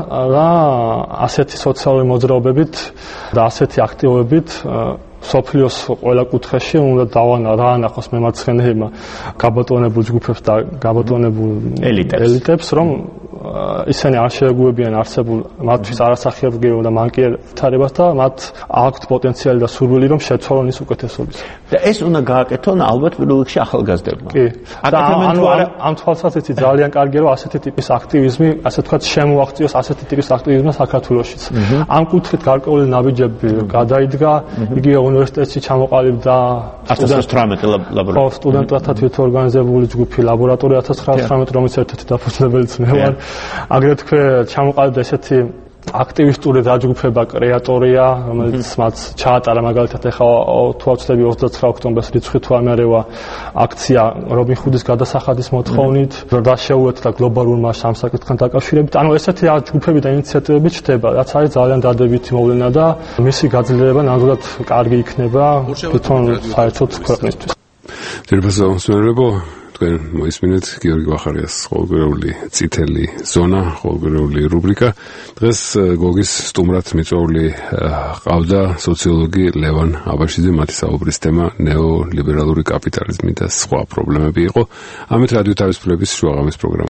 ასეთი სოციალური მოძრაობებით და ასეთი აქტივობებით სოფლიოს ყველა კუთხეში უნდა დაანახოს მემარცხენეებმა გაბატონებულ ჯგუფებს და გაბატონებულ ელიტებს, რომ ისინი არ შეეგუებიან არსებულ მათთვის არასახიობ და მანკიერებას და მათ აქვთ პოტენციალი და სურვილი რომ შეცვალონ ის უკეთესობის. და ეს უნდა გააკეთონ ალბათ პირველ რიგში ახალგაზრდებმა. კი. და ამ თვალსაზრისით ძალიან კარგია რომ ასეთი ტიპის აქტივიზმი, ასე ვთქვათ, შემოაღწიოს ასეთი ტიპის აქტივიზმმა საქართველოშიც. ამ კუთხით გარკვეული ნაბიჯები გადაიდგა, იგი უნივერსიტეტში ჩამოყალიბდა 1918 ლაბორატორია. სტუდენტთა თვითორგანიზებული ჯგუფი ლაბორატორია 1918, რომელიც ერთ-ერთი დაფუძნებელიც მე ვარ. აგრეთვე ჩამოყალიბდა ესეთი აქტივისტური დაჯგუფება კრეატორია, რომელიც მათ ჩაატარა მაგალითად ახლა თუ ავწდები 29 ოქტომბერს რიცხვი თუ ამერევა აქცია რობინ ჰუდის გადასახადის მოთხოვნით და შეუერთდა გლობალურმა ამ საკითხთან დაკავშირებით. ანუ ესეთი ჯგუფები და ინიციატივები ჩდება, რაც არის ძალიან დადებითი მოვლენა და მისი გაძლიერება ნამდვილად კარგი იქნება თვითონ საერთოდ ქვეყნისთვის. ძირფასაუნსმენელებო თქვენ მოისმინეთ გიორგი ვახარიას ყოველგვარეული წითელი ზონა, ყოველგვარეული რუბრიკა. დღეს გოგის სტუმრად მიწვეული ყავდა სოციოლოგი ლევან აბაშიძე, მათი საუბრის თემა ნეოლიბერალური კაპიტალიზმი და სხვა პრობლემები იყო. ამით რადიო თავისუფლების შუაღამის პროგრამა